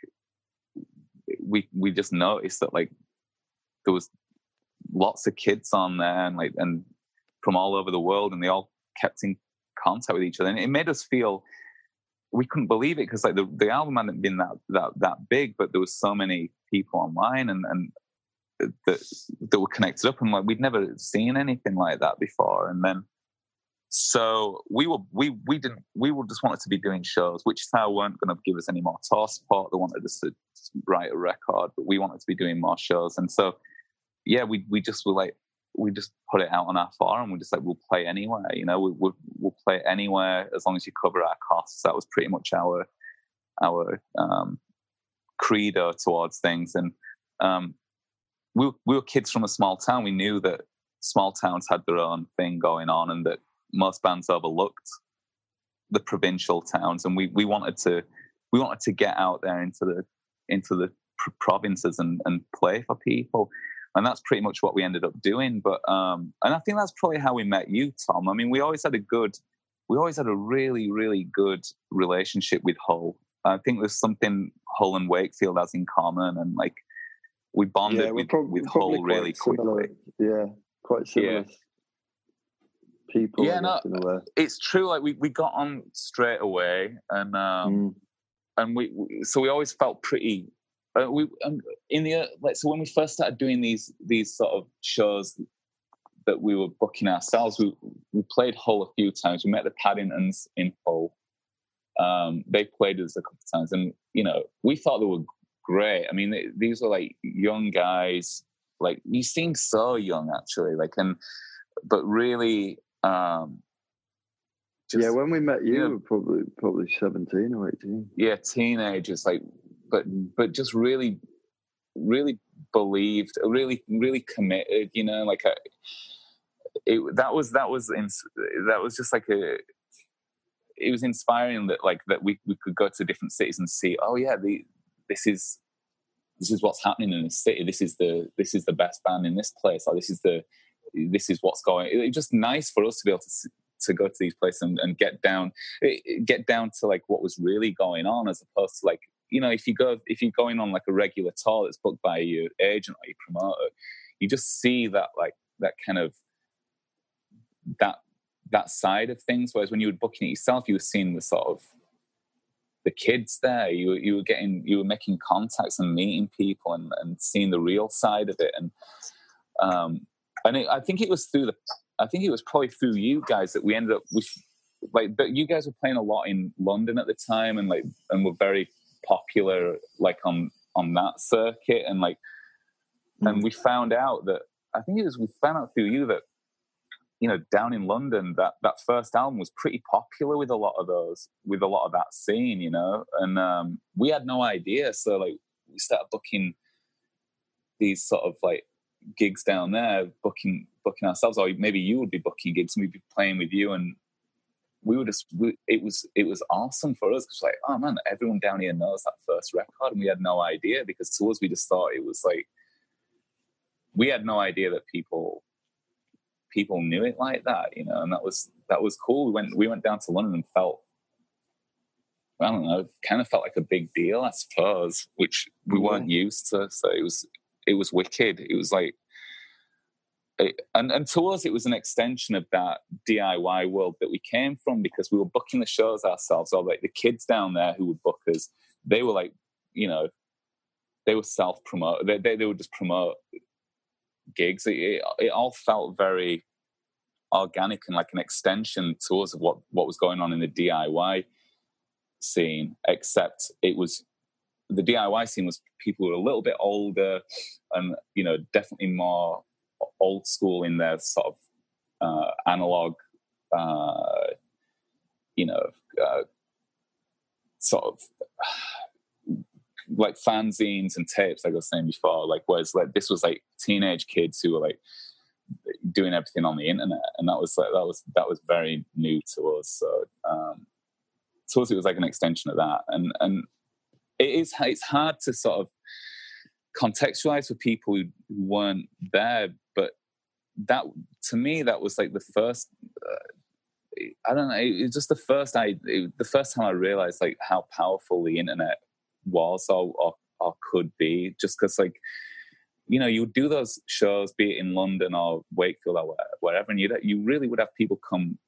we we just noticed that like there was lots of kids on there, and like and from all over the world, and they all kept in contact with each other, and it made us feel we couldn't believe it because like the, the album hadn't been that that that big, but there was so many people online and and that that were connected up, and like we'd never seen anything like that before. And then so we were we we didn't we were just wanted to be doing shows. Wichita weren't going to give us any more tour support. They wanted us to write a record, but we wanted to be doing more shows. And so yeah, we we just were like, we just put it out on our forum. We're just like, we'll play anywhere, you know, we, we'll, we'll play anywhere as long as you cover our costs. That was pretty much our our um, credo towards things. And um, we, we were kids from a small town. We knew that small towns had their own thing going on and that most bands overlooked the provincial towns. And we, we wanted to we wanted to get out there into the into the pr- provinces and, and play for people. And that's pretty much what we ended up doing. But um, and I think that's probably how we met you, Tom. I mean, we always had a good, we always had a really, really good relationship with Hull. I think there's something Hull and Wakefield has in common, and like we bonded yeah, with, probably, with Hull really similar. quickly. Yeah, quite similar Yeah. people. Yeah, I no, guess, in a way. It's true. Like we, we got on straight away, and um, Mm. and we, we so we always felt pretty. Uh, we um, in the uh, like so when we first started doing these these sort of shows that we were booking ourselves, we we played Hull a few times. We met the Paddingtons in Hull. Um, they played us a couple of times, and you know we thought they were great. I mean, they, these were like young guys. Like you seem so young, actually. Like and but really, um, just, yeah. When we met you, yeah. we were probably probably seventeen or eighteen. Yeah, teenagers. Like. But but just really, really believed, really really committed. You know, like a, it. That was that was in, that was just like a. It was inspiring that like that we, we could go to different cities and see. Oh yeah, the this is this is what's happening in this city. This is the this is the best band in this place. Or this is the this is what's going. It was just nice for us to be able to. to go to these places and, and get down, get down to like what was really going on, as opposed to like. You know, if you go, if you're going on like a regular tour that's booked by your agent or your promoter, you just see that like that kind of that that side of things. Whereas when you were booking it yourself, you were seeing the sort of the kids there. You you were getting, you were making contacts and meeting people and, and seeing the real side of it. And um, and it, I think it was through the, I think it was probably through you guys that we ended up with like. But you guys were playing a lot in London at the time, and like and were very popular like on on that circuit, and like mm. and we found out that I think it was we found out through you that you know down in London that that first album was pretty popular with a lot of those with a lot of that scene, you know, and um we had no idea. So like we started booking these sort of like gigs down there, booking booking ourselves, or maybe you would be booking gigs and we'd be playing with you, and we were just, we, it was it was awesome for us because like, oh man, everyone down here knows that first record, and we had no idea because to us we just thought it was like, we had no idea that people people knew it like that, you know, and that was that was cool. We went we went down to London and felt, I don't know, it kind of felt like a big deal, I suppose, which we weren't used to. So it was it was wicked. It was like. And, and to us, it was an extension of that D I Y world that we came from, because we were booking the shows ourselves. Or like the kids down there who would book us, they were like, you know, they were self-promote. They, they, they would just promote gigs. It, it, it all felt very organic and like an extension to us of what, what was going on in the D I Y scene, except it was, the D I Y scene was people who were a little bit older and, you know, definitely more old school in their sort of uh, analog, uh, you know, uh, sort of like fanzines and tapes, like I was saying before. Like, whereas like this was like teenage kids who were like doing everything on the internet, and that was like that was that was very new to us. So um, to us, it was like an extension of that, and and it is it's hard to sort of contextualize for people who weren't there, but that to me that was like the first uh, I don't know, it was just the first I it, the first time I realized like how powerful the internet was or or, or could be, just because like, you know, you would do those shows, be it in London or Wakefield or wherever, and you you really would have people come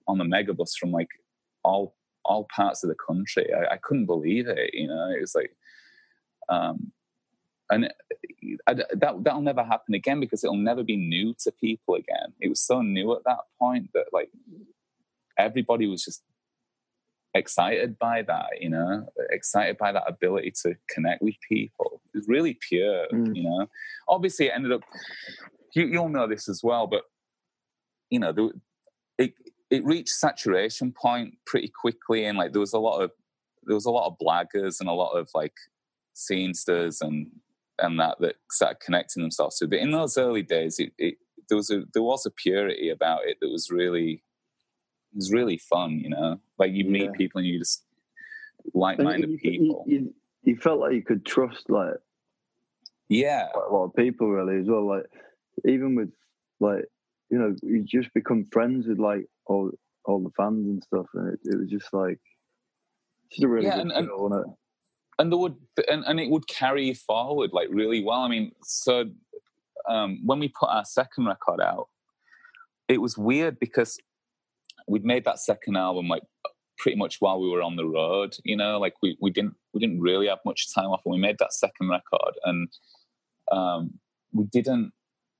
on the megabus from like all all parts of the country. I, I couldn't believe it. You know, it was like, um, and I, that that'll never happen again because it'll never be new to people again. It was so new at that point that like everybody was just excited by that, you know, excited by that ability to connect with people. It was really pure, mm. you know. Obviously, it ended up. You, you'll know this as well, but you know, the, it it reached saturation point pretty quickly, and like there was a lot of there was a lot of blaggers and a lot of like scenesters and and that that started connecting themselves to. But in those early days, it, it there was a there was a purity about it that was really. It was really fun, you know. Like you meet yeah. people and you just like-minded you, people. You, you, you felt like you could trust, like, yeah, quite a lot of people, really, as well. Like, even with, like, you know, you just become friends with like all all the fans and stuff, and it, it was just like, just a really yeah, good and, feel, and, wasn't it? And there would, and, and it would carry you forward like really well. I mean, so um, when we put our second record out, it was weird because we'd made that second album like pretty much while we were on the road, you know, like we, we didn't we didn't really have much time off, and we made that second record, and um, we didn't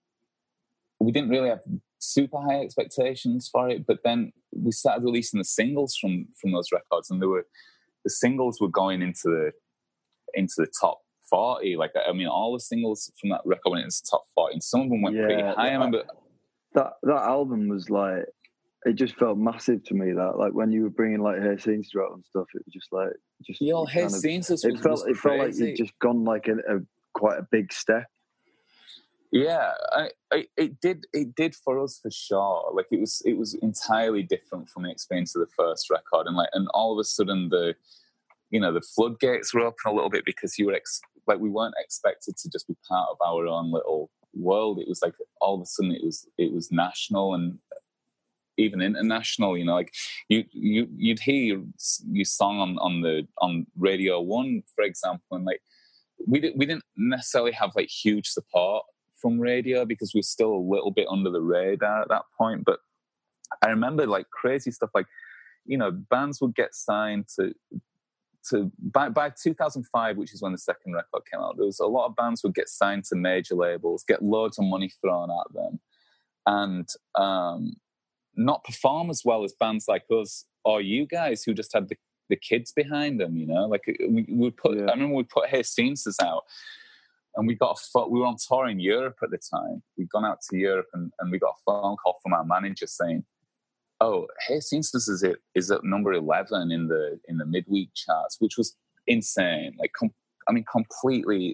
we didn't really have super high expectations for it. But then we started releasing the singles from from those records, and there were the singles were going into the into the top forty. Like I mean, all the singles from that record went into the top forty, and some of them went yeah, pretty high. That, I remember that that album was like. It just felt massive to me. That like when you were bringing like Hey Scenester out and stuff, it was just like just yeah, Hey Scenester. It felt it felt like you'd just gone like a, a quite a big step. Yeah, I, I, it did. It did for us for sure. Like it was, it was entirely different from the experience of the first record, and like, and all of a sudden the, you know, the floodgates were open a little bit because you were ex- like we weren't expected to just be part of our own little world. It was like all of a sudden it was it was national and even international, you know, like you you you'd hear your, your song on, on the on Radio One, for example, and like we didn't we didn't necessarily have like huge support from radio because we were still a little bit under the radar at that point. But I remember like crazy stuff, like you know, bands would get signed to to by by two thousand five, which is when the second record came out. There was a lot of bands would get signed to major labels, get loads of money thrown at them, and um. not perform as well as bands like us or you guys who just had the, the kids behind them, you know. Like we, we would put, yeah. I remember we put Hey Scenesters out, and we got a phone, we were on tour in Europe at the time. We'd gone out to Europe, and, and we got a phone call from our manager saying, "Oh, Hey Scenesters is it is at number eleven in the in the midweek charts," which was insane. Like, com- I mean, completely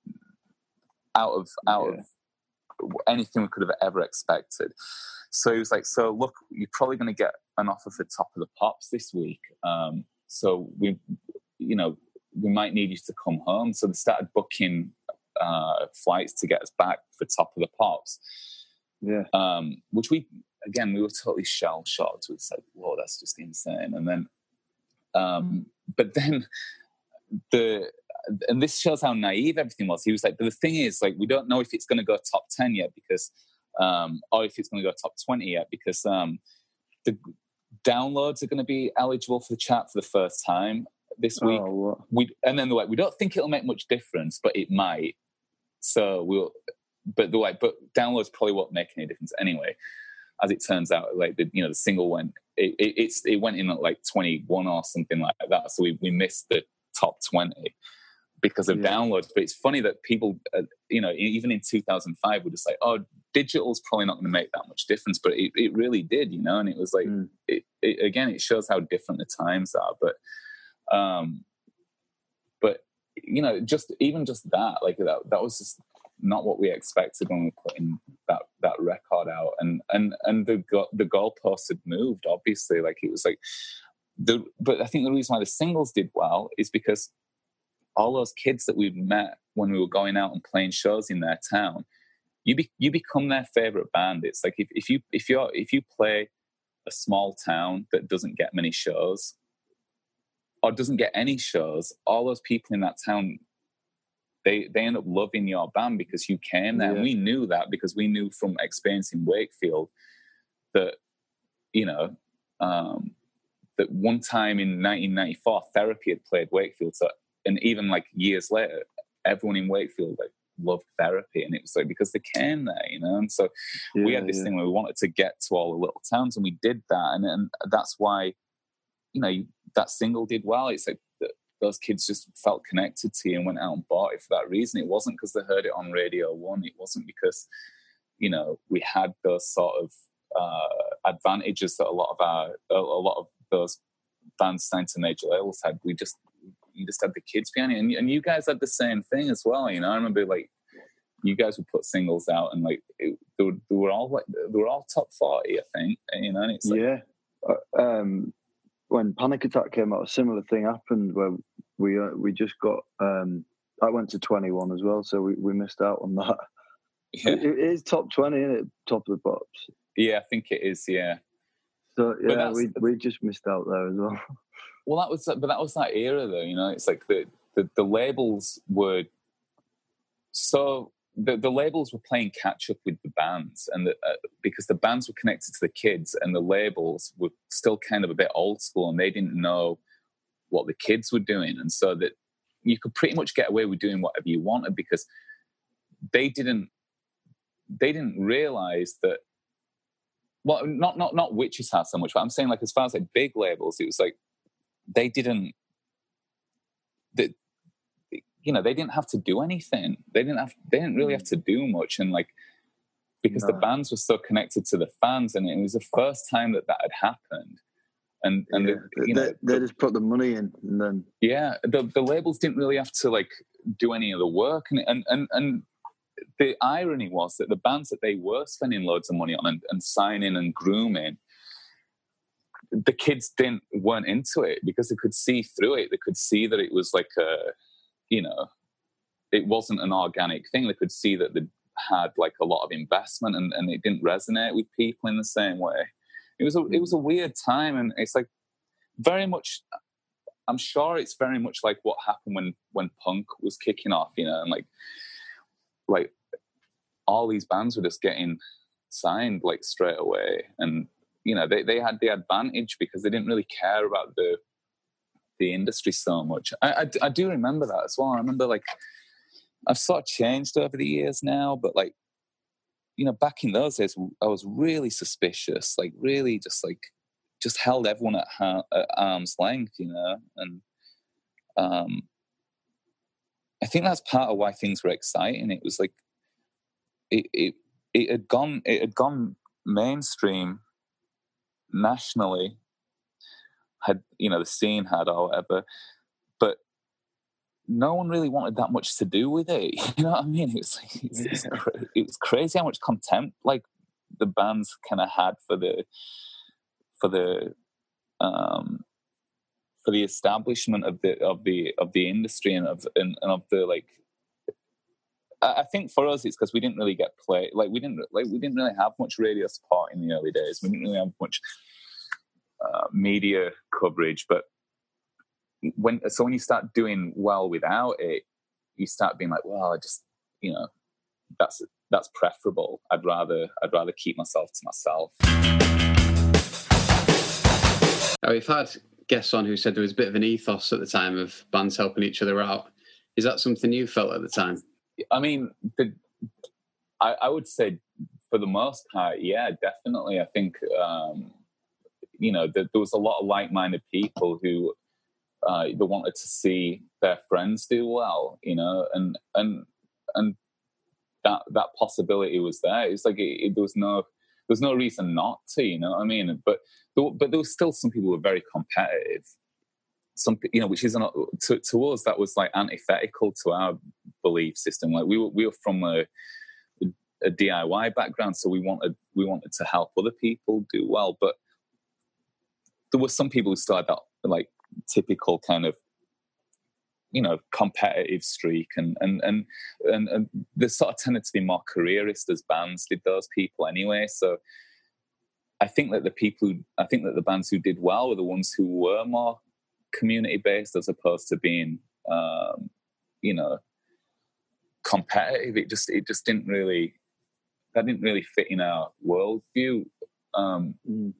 out of out yeah. of anything we could have ever expected. So he was like, so look, you're probably going to get an offer for Top of the Pops this week. Um, so we, you know, we might need you to come home. So they started booking uh, flights to get us back for Top of the Pops. Yeah. Um, which we, again, we were totally shell shocked. We was like, whoa, that's just insane. And then, um, but then the, and this shows how naive everything was. He was like, but the thing is, like, we don't know if it's going to go top ten yet because, um, or if it's going to go top twenty yet because um, the downloads are going to be eligible for the chart for the first time this week. Oh, we and then they're like, we don't think it'll make much difference, but it might. So we'll, but the like, but downloads probably won't make any difference anyway. As it turns out, like the you know the single went, it it, it's, it went in at like twenty-one or something like that. So we we missed the top twenty. Because of yeah. downloads. But it's funny that people, uh, you know, even in two thousand five were just like, oh, digital's probably not going to make that much difference. But it, it really did, you know, and it was like, mm. it, it, again, it shows how different the times are. But, um, but you know, just even just that, like that, that was just not what we expected when we put in that, that record out. And, and, and the, the goalposts had moved, obviously. Like it was like, the, but I think the reason why the singles did well is because all those kids that we'd met when we were going out and playing shows in their town, you be, you become their favorite band. It's like if, if you if you if you play a small town that doesn't get many shows or doesn't get any shows, all those people in that town, they they end up loving your band because you came there. Yeah. And we knew that because we knew from experience in Wakefield that, you know, um, that one time in nineteen ninety-four, Therapy had played Wakefield. So, and even like years later, everyone in Wakefield like loved Therapy, and it was like because they came there, you know. And so yeah, we had this yeah. thing where we wanted to get to all the little towns, and we did that, and, and that's why, you know, that single did well. It's like the, those kids just felt connected to you and went out and bought it for that reason. It wasn't because they heard it on Radio One. It wasn't because, you know, we had those sort of uh, advantages that a lot of our a, a lot of those bands signed to major labels had. We just you just had the kids behind it, and, and you guys had the same thing as well. You know, I remember like you guys would put singles out, and like it, they, were, they were all like they were all top forty, I think. You know, and it's like, yeah. Uh, um, when Panic Attack came out, a similar thing happened where we uh, we just got. Um, I went to twenty-one as well, so we, we missed out on that. Yeah. It, it is top twenty, isn't it? Top of the pops. Yeah, I think it is. Yeah. So yeah, we we just missed out there as well. Well, that was, but that was that era, though. You know, it's like the the, the labels were so the, the labels were playing catch up with the bands, and the, uh, because the bands were connected to the kids, and the labels were still kind of a bit old school, and they didn't know what the kids were doing, and so that you could pretty much get away with doing whatever you wanted because they didn't they didn't realize that. Well, not not not Witch's House so much, but I'm saying like as far as like big labels, it was like they didn't, they, you know, they didn't have to do anything. They didn't have, they didn't really have to do much, and like because no. the bands were so connected to the fans, and it was the first time that that had happened. And and yeah. the, you they, know, they the, just put the money in, and then yeah, the the labels didn't really have to like do any of the work, and and and. and the irony was that the bands that they were spending loads of money on and, and signing and grooming, the kids didn't weren't into it because they could see through it. They could see that it was like a, you know, it wasn't an organic thing. They could see that they had like a lot of investment, and, and it didn't resonate with people in the same way. It was a it was a weird time, and it's like very much. I'm sure it's very much like what happened when when punk was kicking off, you know, and like. Like all these bands were just getting signed like straight away, and you know they, they had the advantage because they didn't really care about the the industry so much. I, I, I do remember that as well. I remember like I've sort of changed over the years now, but like you know back in those days I was really suspicious, like really just like just held everyone at, ha- at arm's length, you know, and um. I think that's part of why things were exciting. It was like it it it had gone it had gone mainstream nationally. Had you know the scene had or whatever, but no one really wanted that much to do with it. You know what I mean? It was like, it, was, it, was, it was crazy how much contempt like the bands kind of had for the for the. Um, for the establishment of the of the of the industry and of and, and of the like, I think for us it's because we didn't really get play like we didn't like we didn't really have much radio support in the early days. We didn't really have much uh, media coverage. But when so when you start doing well without it, you start being like, well, I just you know that's that's preferable. I'd rather I'd rather keep myself to myself. Now, we've had guests on who said there was a bit of an ethos at the time of bands helping each other out. Is that something you felt at the time? I mean, the, I, I would say for the most part, yeah, definitely. I think, um, you know, there, there was a lot of like-minded people who uh, they wanted to see their friends do well, you know, and and and that that possibility was there. It's like it, it, there was no there was no reason not to, you know what I mean? But but there was still some people who were very competitive. Some, you know, which is not to, to us that was like antithetical to our belief system. Like we were we were from a, a D I Y background, so we wanted we wanted to help other people do well. But there were some people who still had that like typical kind of, you know, competitive streak, and and and and, and they sort of tended to be more careerist as bands did those people anyway. So I think that the people, who, I think that the bands who did well were the ones who were more community based as opposed to being, um, you know, competitive. It just it just didn't really that didn't really fit in our worldview. Um, and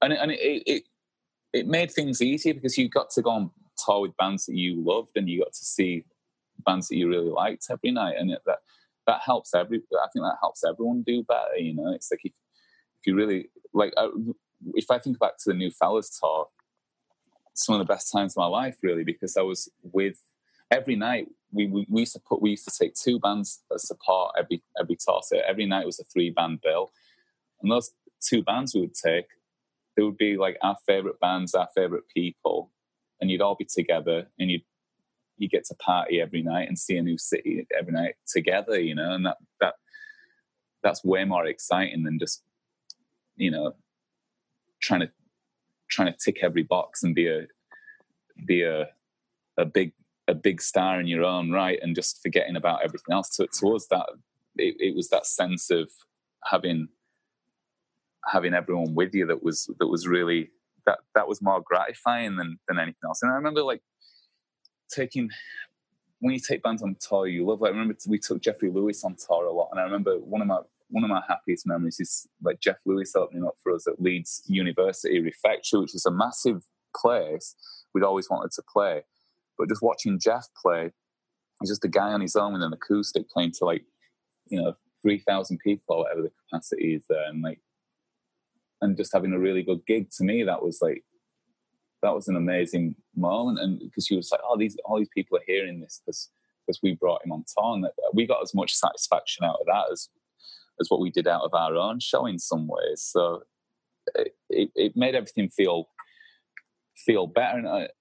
and it, and it, it it made things easier because you got to go on tour with bands that you loved, and you got to see bands that you really liked every night, and it, that that helps every. I think that helps everyone do better. You know, it's like if, if you really like, uh, if I think back to the New Fellas tour, it's one of the best times of my life, really, because I was with every night. We, we we used to put we used to take two bands as support every every tour. So every night was a three band bill, and those two bands we would take, they would be like our favorite bands, our favorite people, and you'd all be together, and you'd you get to party every night and see a new city every night together, you know, and that that that's way more exciting than just, you know, trying to trying to tick every box and be a be a a big a big star in your own right and just forgetting about everything else. So towards that, it, it was that sense of having having everyone with you that was that was really that that was more gratifying than than anything else. And I remember like taking when you take bands on tour you love. Like I remember we took Jeffrey Lewis on tour a lot, and I remember one of my one of my happiest memories is like Jeff Lewis opening up for us at Leeds University Refectory, which is a massive place we'd always wanted to play. But just watching Jeff play, he's just a guy on his own with an acoustic playing to like, you know, three thousand people or whatever the capacity is there, and like, and just having a really good gig. To me, that was like, that was an amazing moment, and because he was like, oh, these all these people are hearing this because because we brought him on tour, and that we got as much satisfaction out of that as as what we did out of our own show in some ways. So it it, it made everything feel feel better, and I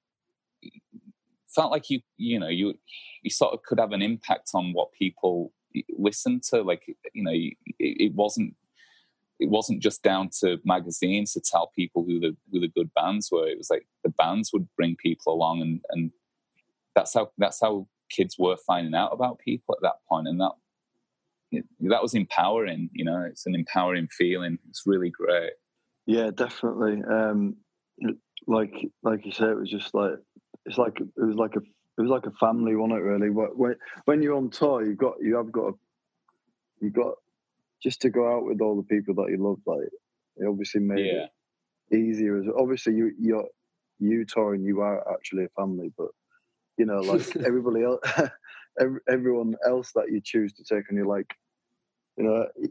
felt like you you know you you sort of could have an impact on what people listen to. Like, you know, it, it wasn't. It wasn't just down to magazines to tell people who the who the good bands were. It was like the bands would bring people along, and, and that's how that's how kids were finding out about people at that point. And that it, that was empowering. You know, it's an empowering feeling. It's really great. Yeah, definitely. Um, like like you said, it was just like it's like it was like a it was like a family, wasn't it? Really, when when you're on tour, you've got you have got a, you got. Just to go out with all the people that you love, like it obviously made yeah. it easier. As obviously you you're you touring, you are actually a family, but you know, like everybody else, every, everyone else that you choose to take, and you're like, you know, it,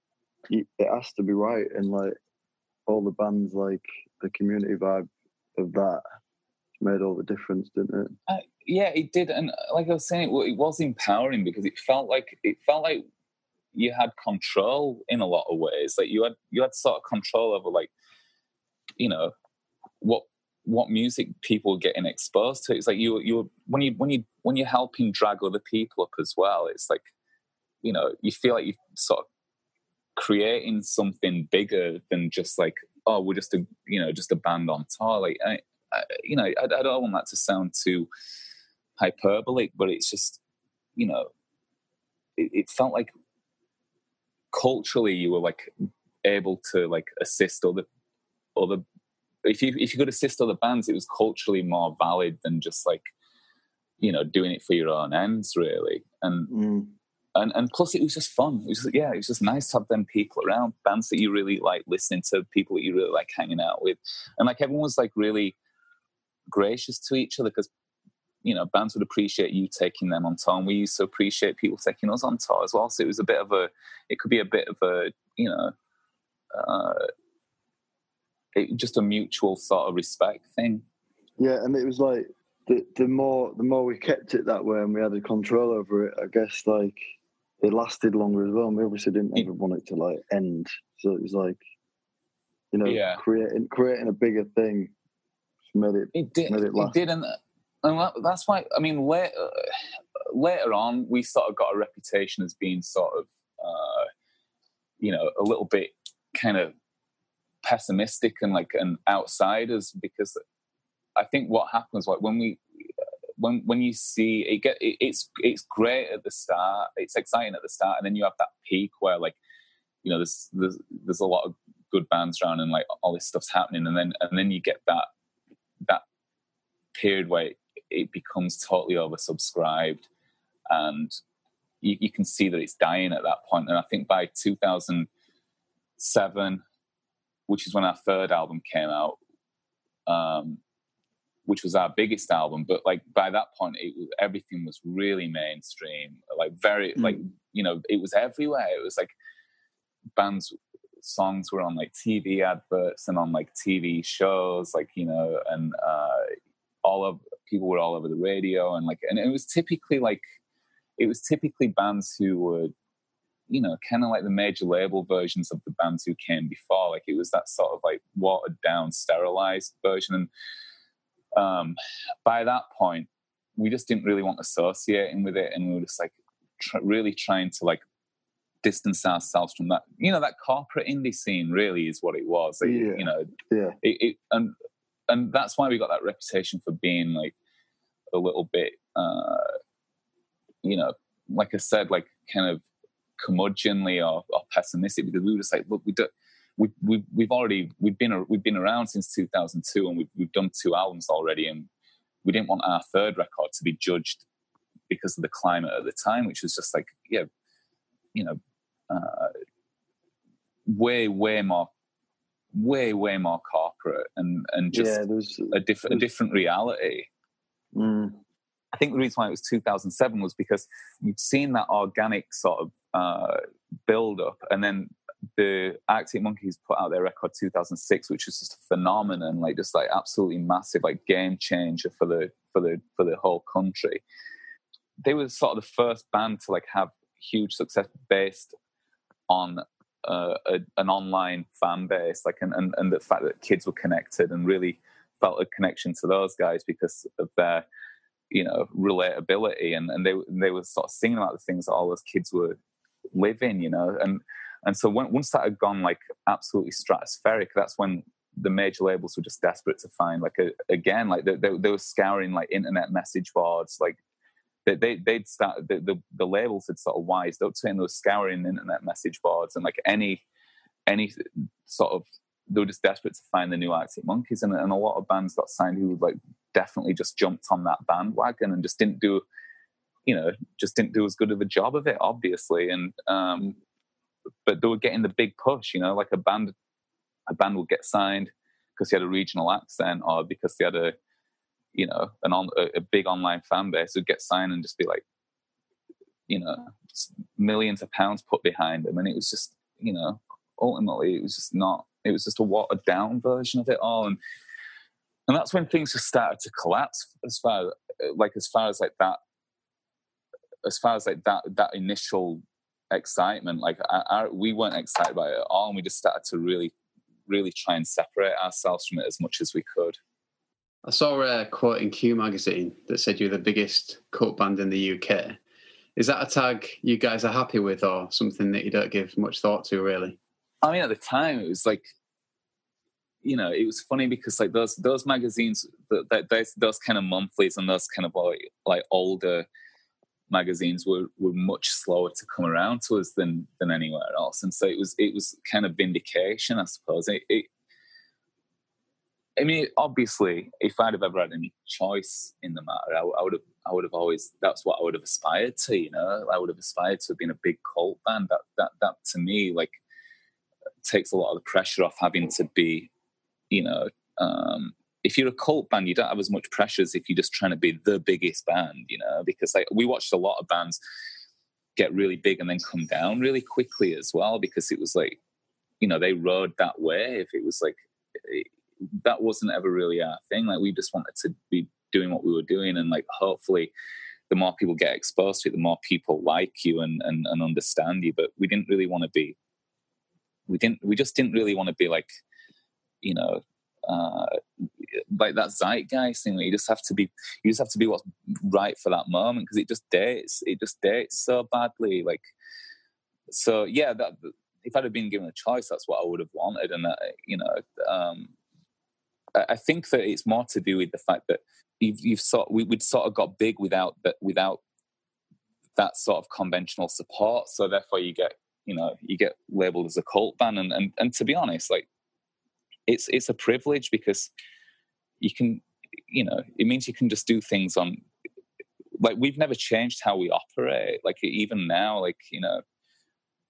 it has to be right, and like all the bands, like the community vibe of that made all the difference, didn't it? Uh, yeah, it did, and like I was saying, it, it was empowering because it felt like it felt like. You had control in a lot of ways. Like you had, you had sort of control over, like, you know, what what music people were getting exposed to. It's like you, you when you when you when you're helping drag other people up as well. It's like, you know, you feel like you're sort of creating something bigger than just like, oh, we're just a you know just a band on tour. Like, I, I, you know, I, I don't want that to sound too hyperbolic, but it's just, you know, it, it felt like. Culturally, you were like able to like assist other other. If you if you could assist other bands, it was culturally more valid than just like, you know, doing it for your own ends, really. And mm. and and plus, it was just fun. It was just, yeah, it was just nice to have them people around, bands that you really like listening to, people that you really like hanging out with, and like everyone was like really gracious to each other because. You know, bands would appreciate you taking them on tour, and we used to appreciate people taking us on tour as well. So it was a bit of a, it could be a bit of a, you know, uh, it, just a mutual sort of respect thing. Yeah, and it was like the the more the more we kept it that way, and we had a control over it. I guess like it lasted longer as well. And we obviously didn't ever want it to like end. So it was like, you know, yeah. creating creating a bigger thing made it. It did. Made it, it did, and. And that's why, I mean, later, later on, we sort of got a reputation as being sort of, uh, you know, a little bit kind of pessimistic and like an outsiders, because I think what happens, like when we, when when you see it get, it, it's it's great at the start, it's exciting at the start, and then you have that peak where like, you know, there's there's there's a lot of good bands around and like all this stuff's happening, and then and then you get that that period where it becomes totally oversubscribed, and you, you can see that it's dying at that point. And I think by two thousand seven, which is when our third album came out, um, which was our biggest album. But like by that point, it was, everything was really mainstream, like very, mm. like, you know, it was everywhere. It was like bands, songs were on like T V adverts and on like T V shows, like, you know, and uh, all of people were all over the radio. And like, and it was typically like, it was typically bands who would, you know, kind of like the major label versions of the bands who came before. Like it was that sort of like watered down, sterilized version. And um, by that point, we just didn't really want associating with it. And we were just like tr- really trying to like distance ourselves from that. You know, that corporate indie scene really is what it was. Like, yeah. You know, yeah. It, it, and, and that's why we got that reputation for being like a little bit, uh, you know, like I said, like kind of curmudgeonly or, or pessimistic, because we were just like, look, we do, we we we've already we've been we've been around since two thousand two, and we've we've done two albums already, and we didn't want our third record to be judged because of the climate at the time, which was just like, yeah, you know, uh, way way more, way way more corporate, and and just yeah, there's, a different a different reality. Mm. I think the reason why it was two thousand seven was because you'd seen that organic sort of uh, build up, and then the Arctic Monkeys put out their record two thousand six, which was just a phenomenon, like just like absolutely massive, like game changer for the for the for the whole country. They were sort of the first band to like have huge success based on uh, a, an online fan base, like and, and and the fact that kids were connected and really felt a connection to those guys because of their, you know, relatability, and, and they they were sort of singing about the things that all those kids were living, you know, and and so when, once that had gone like absolutely stratospheric, that's when the major labels were just desperate to find like a, again like they, they, they were scouring like internet message boards, like they, they they'd start the, the the labels had sort of wised up to it, and they were scouring internet message boards, and like any any sort of, they were just desperate to find the new Arctic Monkeys, and, and a lot of bands got signed who like definitely just jumped on that bandwagon and just didn't do, you know, just didn't do as good of a job of it, obviously. And um, but they were getting the big push, you know, like a band, a band would get signed because they had a regional accent, or because they had a, you know, an on a, a big online fan base, would get signed and just be like, you know, millions of pounds put behind them, and it was just, you know, ultimately it was just not. It was just a watered down version of it all, and and that's when things just started to collapse. As far like as far as like that, as far as like that that initial excitement, like I, I, we weren't excited about it at all, and we just started to really, really try and separate ourselves from it as much as we could. I saw a quote in Q magazine that said you're the biggest cult band in the U K. Is that a tag you guys are happy with, or something that you don't give much thought to, really? I mean, at the time, it was like, you know, it was funny because like those those magazines, that those, those kind of monthlies and those kind of like like older magazines were, were much slower to come around to us than than anywhere else, and so it was it was kind of vindication, I suppose. It, it, I mean, obviously, if I'd have ever had any choice in the matter, I, I would have I would have always, that's what I would have aspired to. You know, I would have aspired to have been a big cult band. That that that to me, like, takes a lot of the pressure off having to be, you know, um, if you're a cult band, you don't have as much pressure as if you're just trying to be the biggest band, you know, because like we watched a lot of bands get really big and then come down really quickly as well, because it was like, you know, they rode that wave. It was like, it, that wasn't ever really our thing. Like we just wanted to be doing what we were doing, and like hopefully the more people get exposed to it, the more people like you and, and, and understand you. But we didn't really want to be, we didn't, we just didn't really want to be like, you know, uh, like that zeitgeist thing. That you just have to be, you just have to be what's right for that moment, because it just dates, it just dates so badly. Like, so yeah, that if I'd have been given a choice, that's what I would have wanted. And that, you know, um, I, I think that it's more to do with the fact that you've, you've sort, we, we'd sort of got big without that, without that sort of conventional support. So therefore, you get, you know, you get labeled as a cult band, and and and to be honest, like, it's it's a privilege, because you can, you know, it means you can just do things on, like, we've never changed how we operate. Like, even now, like, you know,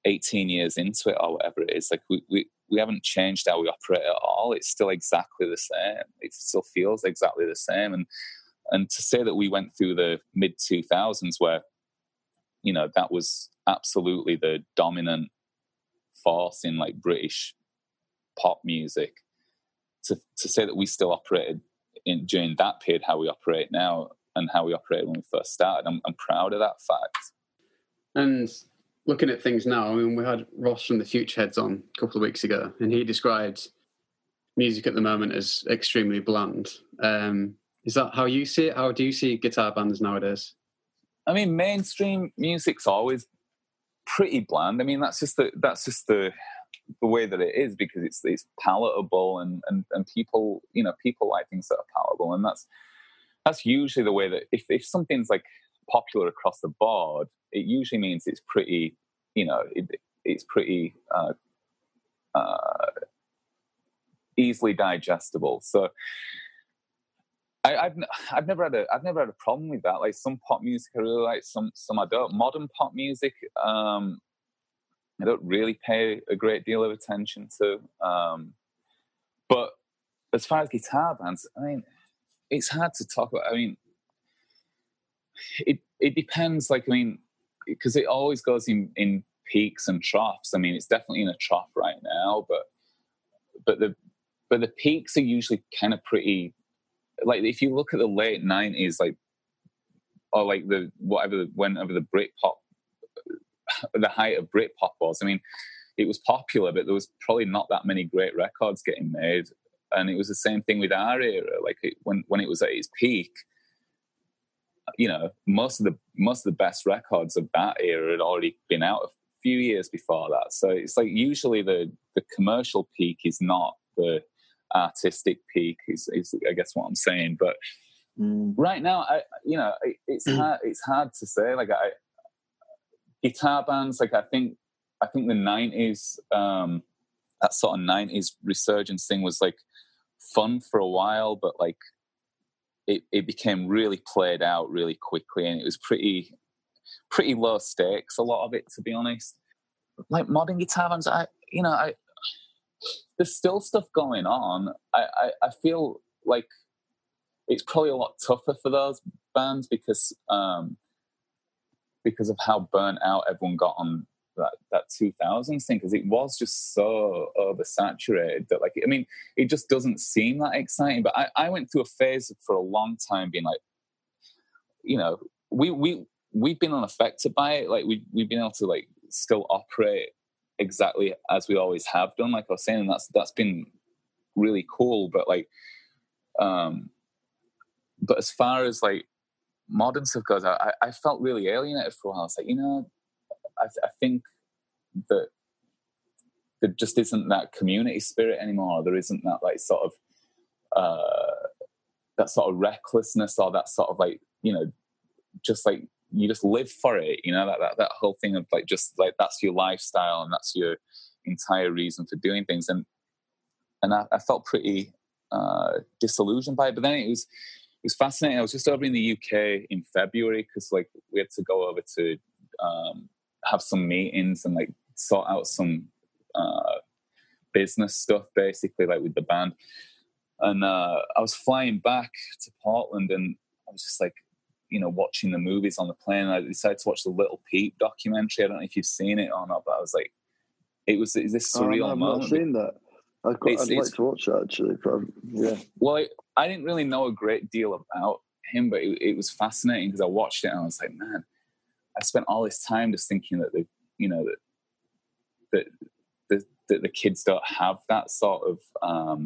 eighteen years into it or whatever it is. Like we, we, we haven't changed how we operate at all. It's still exactly the same. It still feels exactly the same. And, and to say that we went through the mid two thousands where, you know, that was absolutely the dominant force in like British pop music, to, to say that we still operated in during that period how we operate now and how we operated when we first started, I'm, I'm proud of that fact. And looking at things now, I mean, we had Ross from the Futureheads on a couple of weeks ago, and he described music at the moment as extremely bland. Um, is that how you see it? How do you see guitar bands nowadays? I mean, mainstream music's always pretty bland. I mean, that's just the that's just the the way that it is, because it's it's palatable, and, and, and people, you know, people like things that are palatable, and that's that's usually the way that if, if something's like popular across the board, it usually means it's pretty, you know, it, it's pretty uh, uh, easily digestible. So I, I've I've never had a I've never had a problem with that. Like some pop music I really like, some some I don't. Modern pop music, um, I don't really pay a great deal of attention to. Um, but as far as guitar bands, I mean, it's hard to talk about. I mean, it it depends. Like, I mean, because it always goes in, in peaks and troughs. I mean, it's definitely in a trough right now, but but the but the peaks are usually kind of pretty. Like if you look at the late nineties, like or like the whatever whenever the Britpop, the height of Britpop was. I mean, it was popular, but there was probably not that many great records getting made. And it was the same thing with our era. Like it, when when it was at its peak, you know, most of the most of the best records of that era had already been out a few years before that. So it's like usually the the commercial peak is not the artistic peak. Is, is I guess what I'm saying. But mm. right now, I you know, it, it's mm. hard. It's hard to say. Like I, guitar bands, like I think I think the nineties, um, that sort of nineties resurgence thing was like fun for a while, but like it, it became really played out really quickly, and it was pretty pretty low stakes, a lot of it, to be honest. Like modern guitar bands, I you know, I there's still stuff going on. I, I, I feel like it's probably a lot tougher for those bands because um, because of how burnt out everyone got on that, that two thousands thing, because it was just so oversaturated that, like, I mean, it just doesn't seem that exciting. But I, I went through a phase for a long time being like, you know, we we we've been unaffected by it. Like we we've been able to like still operate exactly as we always have done. Like I was saying, and that's that's been really cool. But like, um, but as far as like modern stuff goes, I, I felt really alienated for a while. I was like, you know, I, I think that there just isn't that community spirit anymore. There isn't that like sort of uh, that sort of recklessness or that sort of like, you know, just like you just live for it, you know, that, that that whole thing of like just like that's your lifestyle and that's your entire reason for doing things. And and I, I felt pretty uh, disillusioned by it. But then it was it was fascinating. I was just over in the U K in February because like we had to go over to um, have some meetings and like sort out some uh, business stuff, basically, like with the band. And uh, I was flying back to Portland, and I was just like, you know, watching the movies on the plane. And I decided to watch the Little Peep documentary. I don't know if you've seen it or not, but I was like, it was it was this surreal oh, no, I've moment. I've not seen that. I'd, got, I'd like to watch that actually. But, yeah. Well, I, I didn't really know a great deal about him, but it, it was fascinating because I watched it and I was like, man, I spent all this time just thinking that the, you know, that that the, that the kids don't have that sort of um,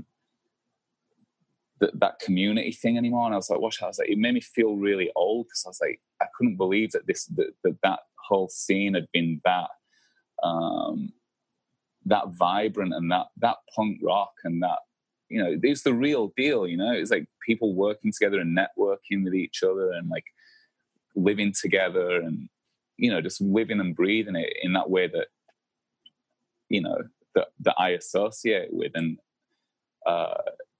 that that community thing anymore. And I was like, watch, I was like, it made me feel really old because I was like, I couldn't believe that this that that, that whole scene had been that um, that vibrant and that that punk rock and that, you know, it's the real deal. You know, it's like people working together and networking with each other and like living together and, you know, just living and breathing it in that way that, you know, that, that I associate with. And uh,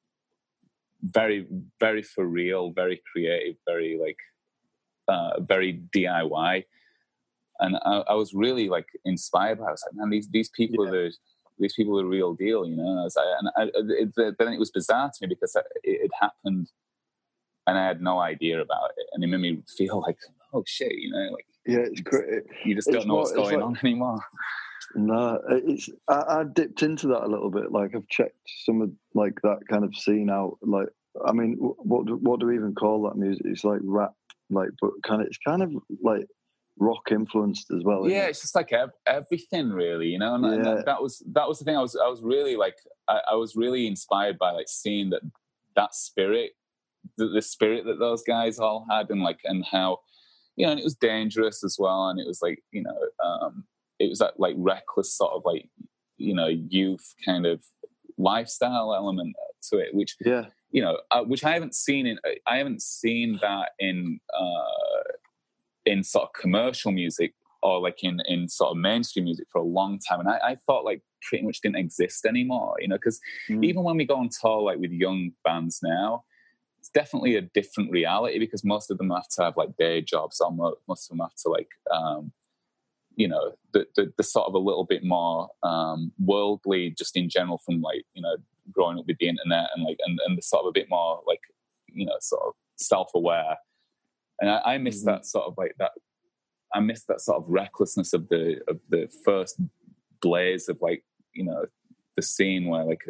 very, very for real, very creative, very like, uh, very D I Y. and I, I was really like inspired by it. I was like, man, these these people yeah. are these people are the real deal, you know. And I was like, and I, it, but then it was bizarre to me because it had happened, and I had no idea about it, and it made me feel like, oh shit, you know, like yeah, it's great. You just don't it's know more, what's going like, on anymore. No, it's I, I dipped into that a little bit. Like I've checked some of like that kind of scene out. Like I mean, what do, what do we even call that music? It's like rap, like but kind of it's kind of like rock influenced as well. Yeah, isn't it? It's just like ev- everything, really, you know. And, yeah. and that, that was that was the thing. I was I was really like I, I was really inspired by like seeing that that spirit, the, the spirit that those guys all had, and like and how, you know, and it was dangerous as well, and it was like, you know, um, it was that like reckless sort of like, you know, youth kind of lifestyle element to it, which yeah, you know, uh, which I haven't seen in I haven't seen that in. Uh, in sort of commercial music or like in, in sort of mainstream music for a long time. And I, I thought like pretty much didn't exist anymore, you know, because mm. even when we go on tour, like with young bands now, it's definitely a different reality because most of them have to have like day jobs or most of them have to like, um, you know, the, the, the sort of a little bit more um, worldly just in general from like, you know, growing up with the internet and like, and, and the sort of a bit more like, you know, sort of self-aware. And I, I miss mm-hmm. that sort of like that. I miss that sort of recklessness of the of the first blaze of like, you know, the scene where like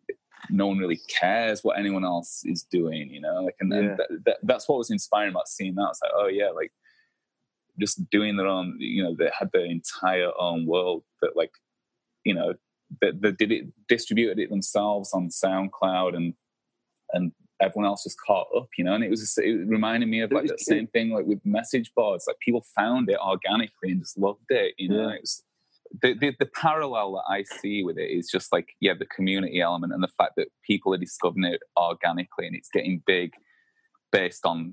no one really cares what anyone else is doing, you know, like and, yeah. and that, that, that's what was inspiring about seeing that. It's like, oh yeah, like just doing their own, you know, they had their entire own world that like, you know, that they, they did it, distributed it themselves on SoundCloud and and. Everyone else just caught up, you know, and it was just, it reminded me of like that same thing like with message boards. Like people found it organically and just loved it, you know. Yeah. It was, the, the the parallel that I see with it is just like yeah, the community element and the fact that people are discovering it organically and it's getting big based on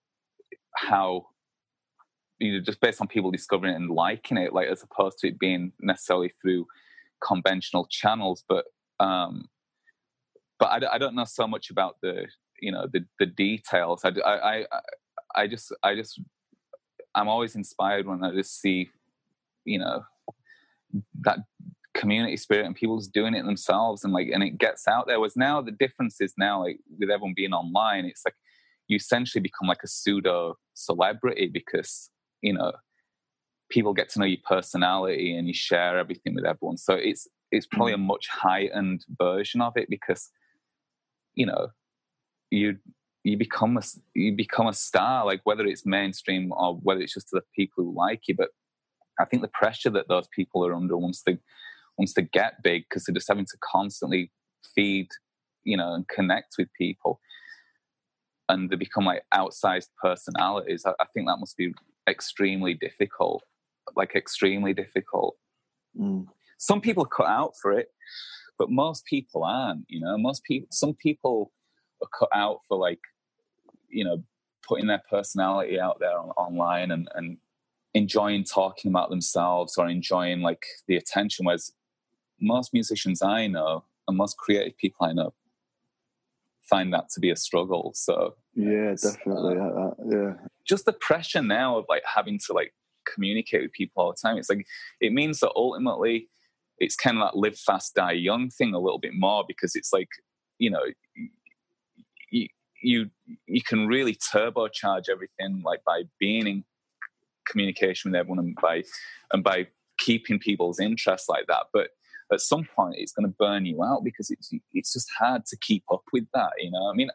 how, you know, just based on people discovering it and liking it, like as opposed to it being necessarily through conventional channels, but. um But I, I don't know so much about the, you know, the, the details. I, I, I just, I just, I'm always inspired when I just see, you know, that community spirit and people just doing it themselves and like, and it gets out there. Whereas now the difference is now like with everyone being online, it's like you essentially become like a pseudo celebrity because, you know, people get to know your personality and you share everything with everyone. So it's, it's probably a much heightened version of it because, you know, you you become a you become a star, like whether it's mainstream or whether it's just to the people who like you. But I think the pressure that those people are under once they once they get big, because they're just having to constantly feed, you know, and connect with people, and they become like outsized personalities. I, I think that must be extremely difficult, like extremely difficult. Mm. Some people are cut out for it. But most people aren't, you know, most people, some people are cut out for like, you know, putting their personality out there on, online and, and enjoying talking about themselves or enjoying like the attention. Whereas most musicians I know and most creative people I know find that to be a struggle. So yeah, definitely. Uh, uh, yeah. Just the pressure now of like having to like communicate with people all the time. It's like, it means that ultimately, it's kind of that live fast, die young thing a little bit more because it's like, you know, you you, you can really turbocharge everything like by being in communication with everyone and by and by keeping people's interest like that. But at some point, it's going to burn you out because it's it's just hard to keep up with that. You know, I mean,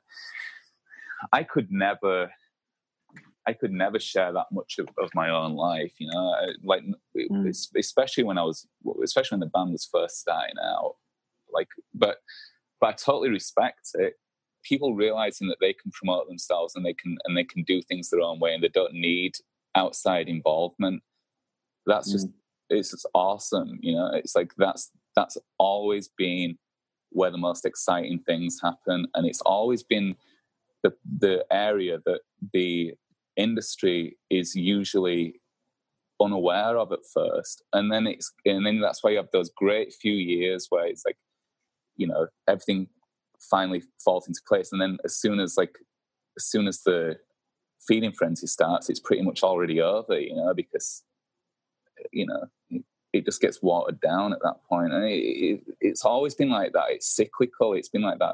I could never. I could never share that much of, of my own life, you know, like mm. especially when I was, especially when the band was first starting out, like, but, but I totally respect it. People realizing that they can promote themselves and they can, and they can do things their own way and they don't need outside involvement. That's mm. just, it's just awesome. You know, it's like, that's, that's always been where the most exciting things happen. And it's always been the, the area that the industry is usually unaware of at first, and then it's and then that's why you have those great few years where it's like, you know, everything finally falls into place, and then as soon as like as soon as the feeding frenzy starts, it's pretty much already over, you know, because you know, it, it just gets watered down at that point. And it, it, it's always been like that. It's cyclical. It's been like that,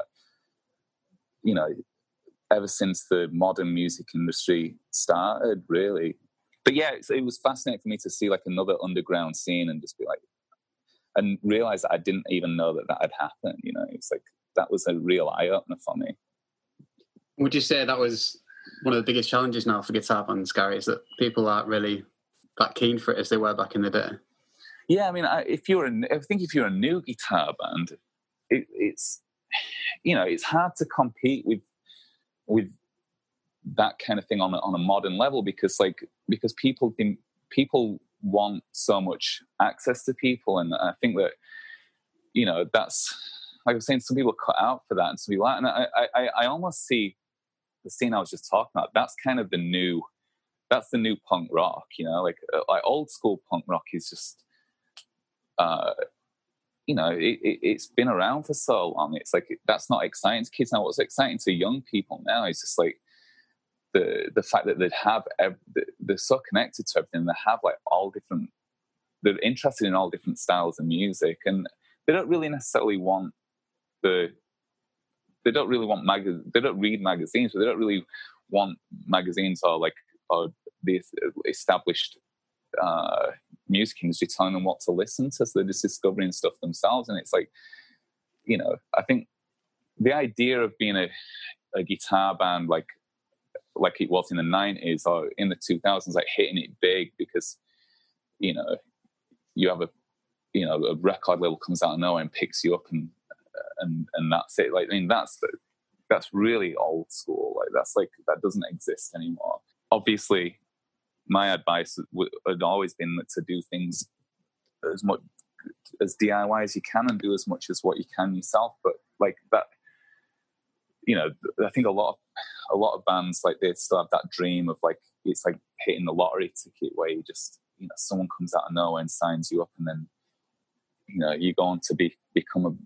you know, ever since the modern music industry started, really. But yeah, it's, it was fascinating for me to see like another underground scene and just be like, and realize that I didn't even know that that had happened. You know, it's like, that was a real eye opener for me. Would you say that was one of the biggest challenges now for guitar bands, Gary, is that people aren't really that keen for it as they were back in the day? Yeah, I mean, I, if you're, a, I think if you're a new guitar band, it, it's, you know, it's hard to compete with with that kind of thing on a, on a modern level because, like, because people can, people want so much access to people, and I think that, you know, that's like I was saying, some people cut out for that, and some people, and I, I, I almost see the scene I was just talking about. That's kind of the new, that's the new punk rock, you know, like like old school punk rock is just. Uh, you know, it, it, it's been around for so long. It's like, that's not exciting to kids now. What's exciting to young people now is just like the the fact that they have, they're so connected to everything. They have like all different, they're interested in all different styles of music, and they don't really necessarily want the, they don't really want mag, they don't read magazines, but they don't really want magazines or like, or the established uh music industry telling them what to listen to, so they're just discovering stuff themselves. And it's like, you know, I think the idea of being a, a guitar band like like it was in the nineties or in the two thousands, like hitting it big because, you know, you have a, you know, a record label comes out of nowhere and picks you up and and and that's it. Like, I mean, that's the, that's really old school. Like, that's like, that doesn't exist anymore. Obviously, my advice had always been to do things as much as D I Y as you can and do as much as what you can yourself. But like that, you know, I think a lot of a lot of bands, like, they still have that dream of like, it's like hitting the lottery ticket where you just, you know, someone comes out of nowhere and signs you up, and then, you know, you go on to be become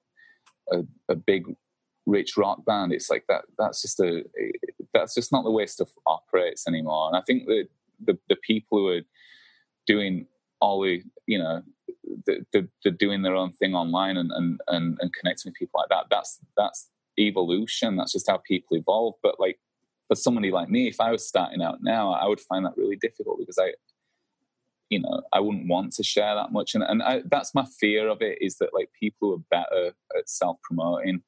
a a, a big rich rock band. It's like that. That's just a that's just not the way stuff operates anymore. And I think that the the people who are doing all the, you know, they're, they're doing their own thing online and, and and and connecting with people like that. That's that's evolution. That's just how people evolve. But like, for somebody like me, if I was starting out now, I would find that really difficult because I, you know, I wouldn't want to share that much. And and I, that's my fear of it, is that like people who are better at self-promoting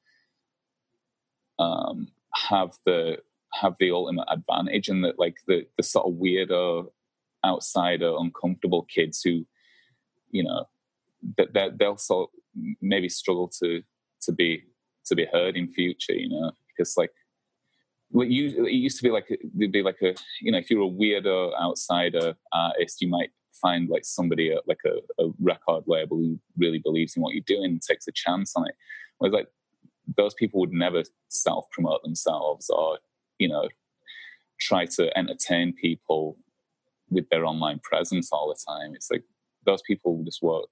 um, have the have the ultimate advantage, and that like the the sort of weirdo, outsider, uncomfortable kids who, you know, that they'll sort of maybe struggle to to be to be heard in future, you know, because like, what you it used to be like there'd be like a, you know, if you're a weirdo outsider artist, you might find like somebody at like a, a record label who really believes in what you're doing and takes a chance on it. Whereas like, those people would never self-promote themselves or, you know, try to entertain people with their online presence all the time. It's like, those people just won't,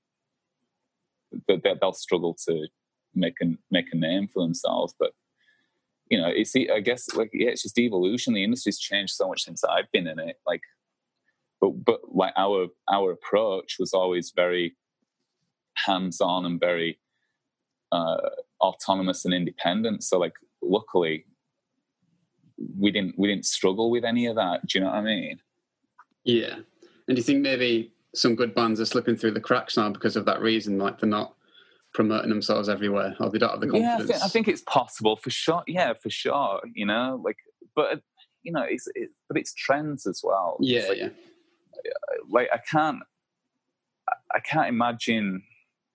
they'll struggle to make a, make a name for themselves. But, you know, it's, I guess, like, yeah, it's just evolution. The industry's changed so much since I've been in it. Like, but, but like our, our approach was always very hands-on and very uh, autonomous and independent. So like, luckily, we didn't we didn't struggle with any of that. Do you know what I mean? Yeah. And do you think maybe some good bands are slipping through the cracks now because of that reason? Like, they're not promoting themselves everywhere, or they don't have the confidence? Yeah, I think, I think it's possible, for sure. Yeah, for sure. You know, like, but you know, it's it, but it's trends as well. Yeah, like, yeah. Like, I can't, I can't imagine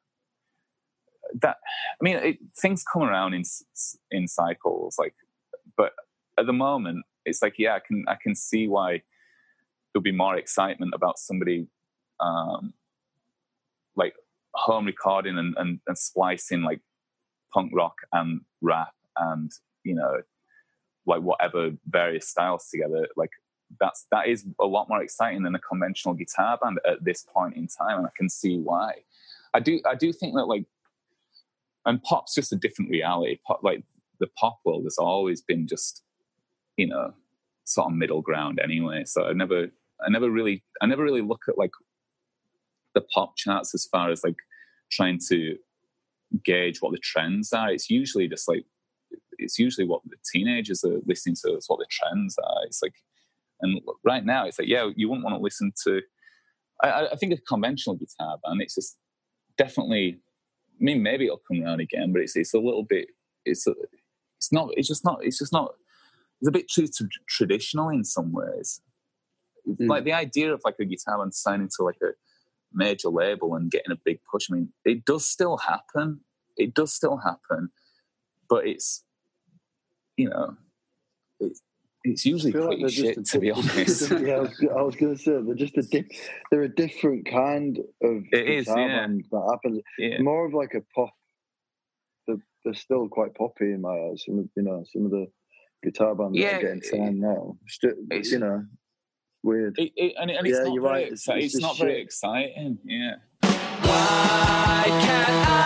that. I mean, it, things come around in in cycles. Like, but at the moment, it's like, yeah, I can I can see why there'll be more excitement about somebody um, like home recording and, and, and splicing like punk rock and rap and, you know, like whatever various styles together. Like, that's that is a lot more exciting than a conventional guitar band at this point in time, and I can see why. I do I do think that, like, and pop's just a different reality. Pop, like, the pop world has always been just, you know, sort of middle ground anyway. So I never I never really I never really look at like the pop charts as far as like trying to gauge what the trends are. It's usually just like it's usually what the teenagers are listening to. It's what the trends are. It's like, and right now it's like, yeah, you wouldn't want to listen to. I, I think a conventional guitar band. It's just definitely. I mean, maybe it'll come around again, but it's it's a little bit. It's a, it's not. It's just not. It's just not. It's a bit too t- traditional in some ways. Mm. Like the idea of like a guitar band signing to like a major label and getting a big push. I mean, it does still happen. It does still happen, but it's you know, it's it's usually pretty like shit, to be honest. Yeah, I was, I was going to say they're just a di- they're a different kind of it guitar is, yeah. band that happens. Yeah. More of like a pop. They're, they're still quite poppy in my eyes. Some of, you know, some of the guitar bands yeah, that are getting signed now. It's, you know, weird. It, it, and, and it's yeah, not, very, right. it's, it's, it's not very exciting. Yeah. Why can't I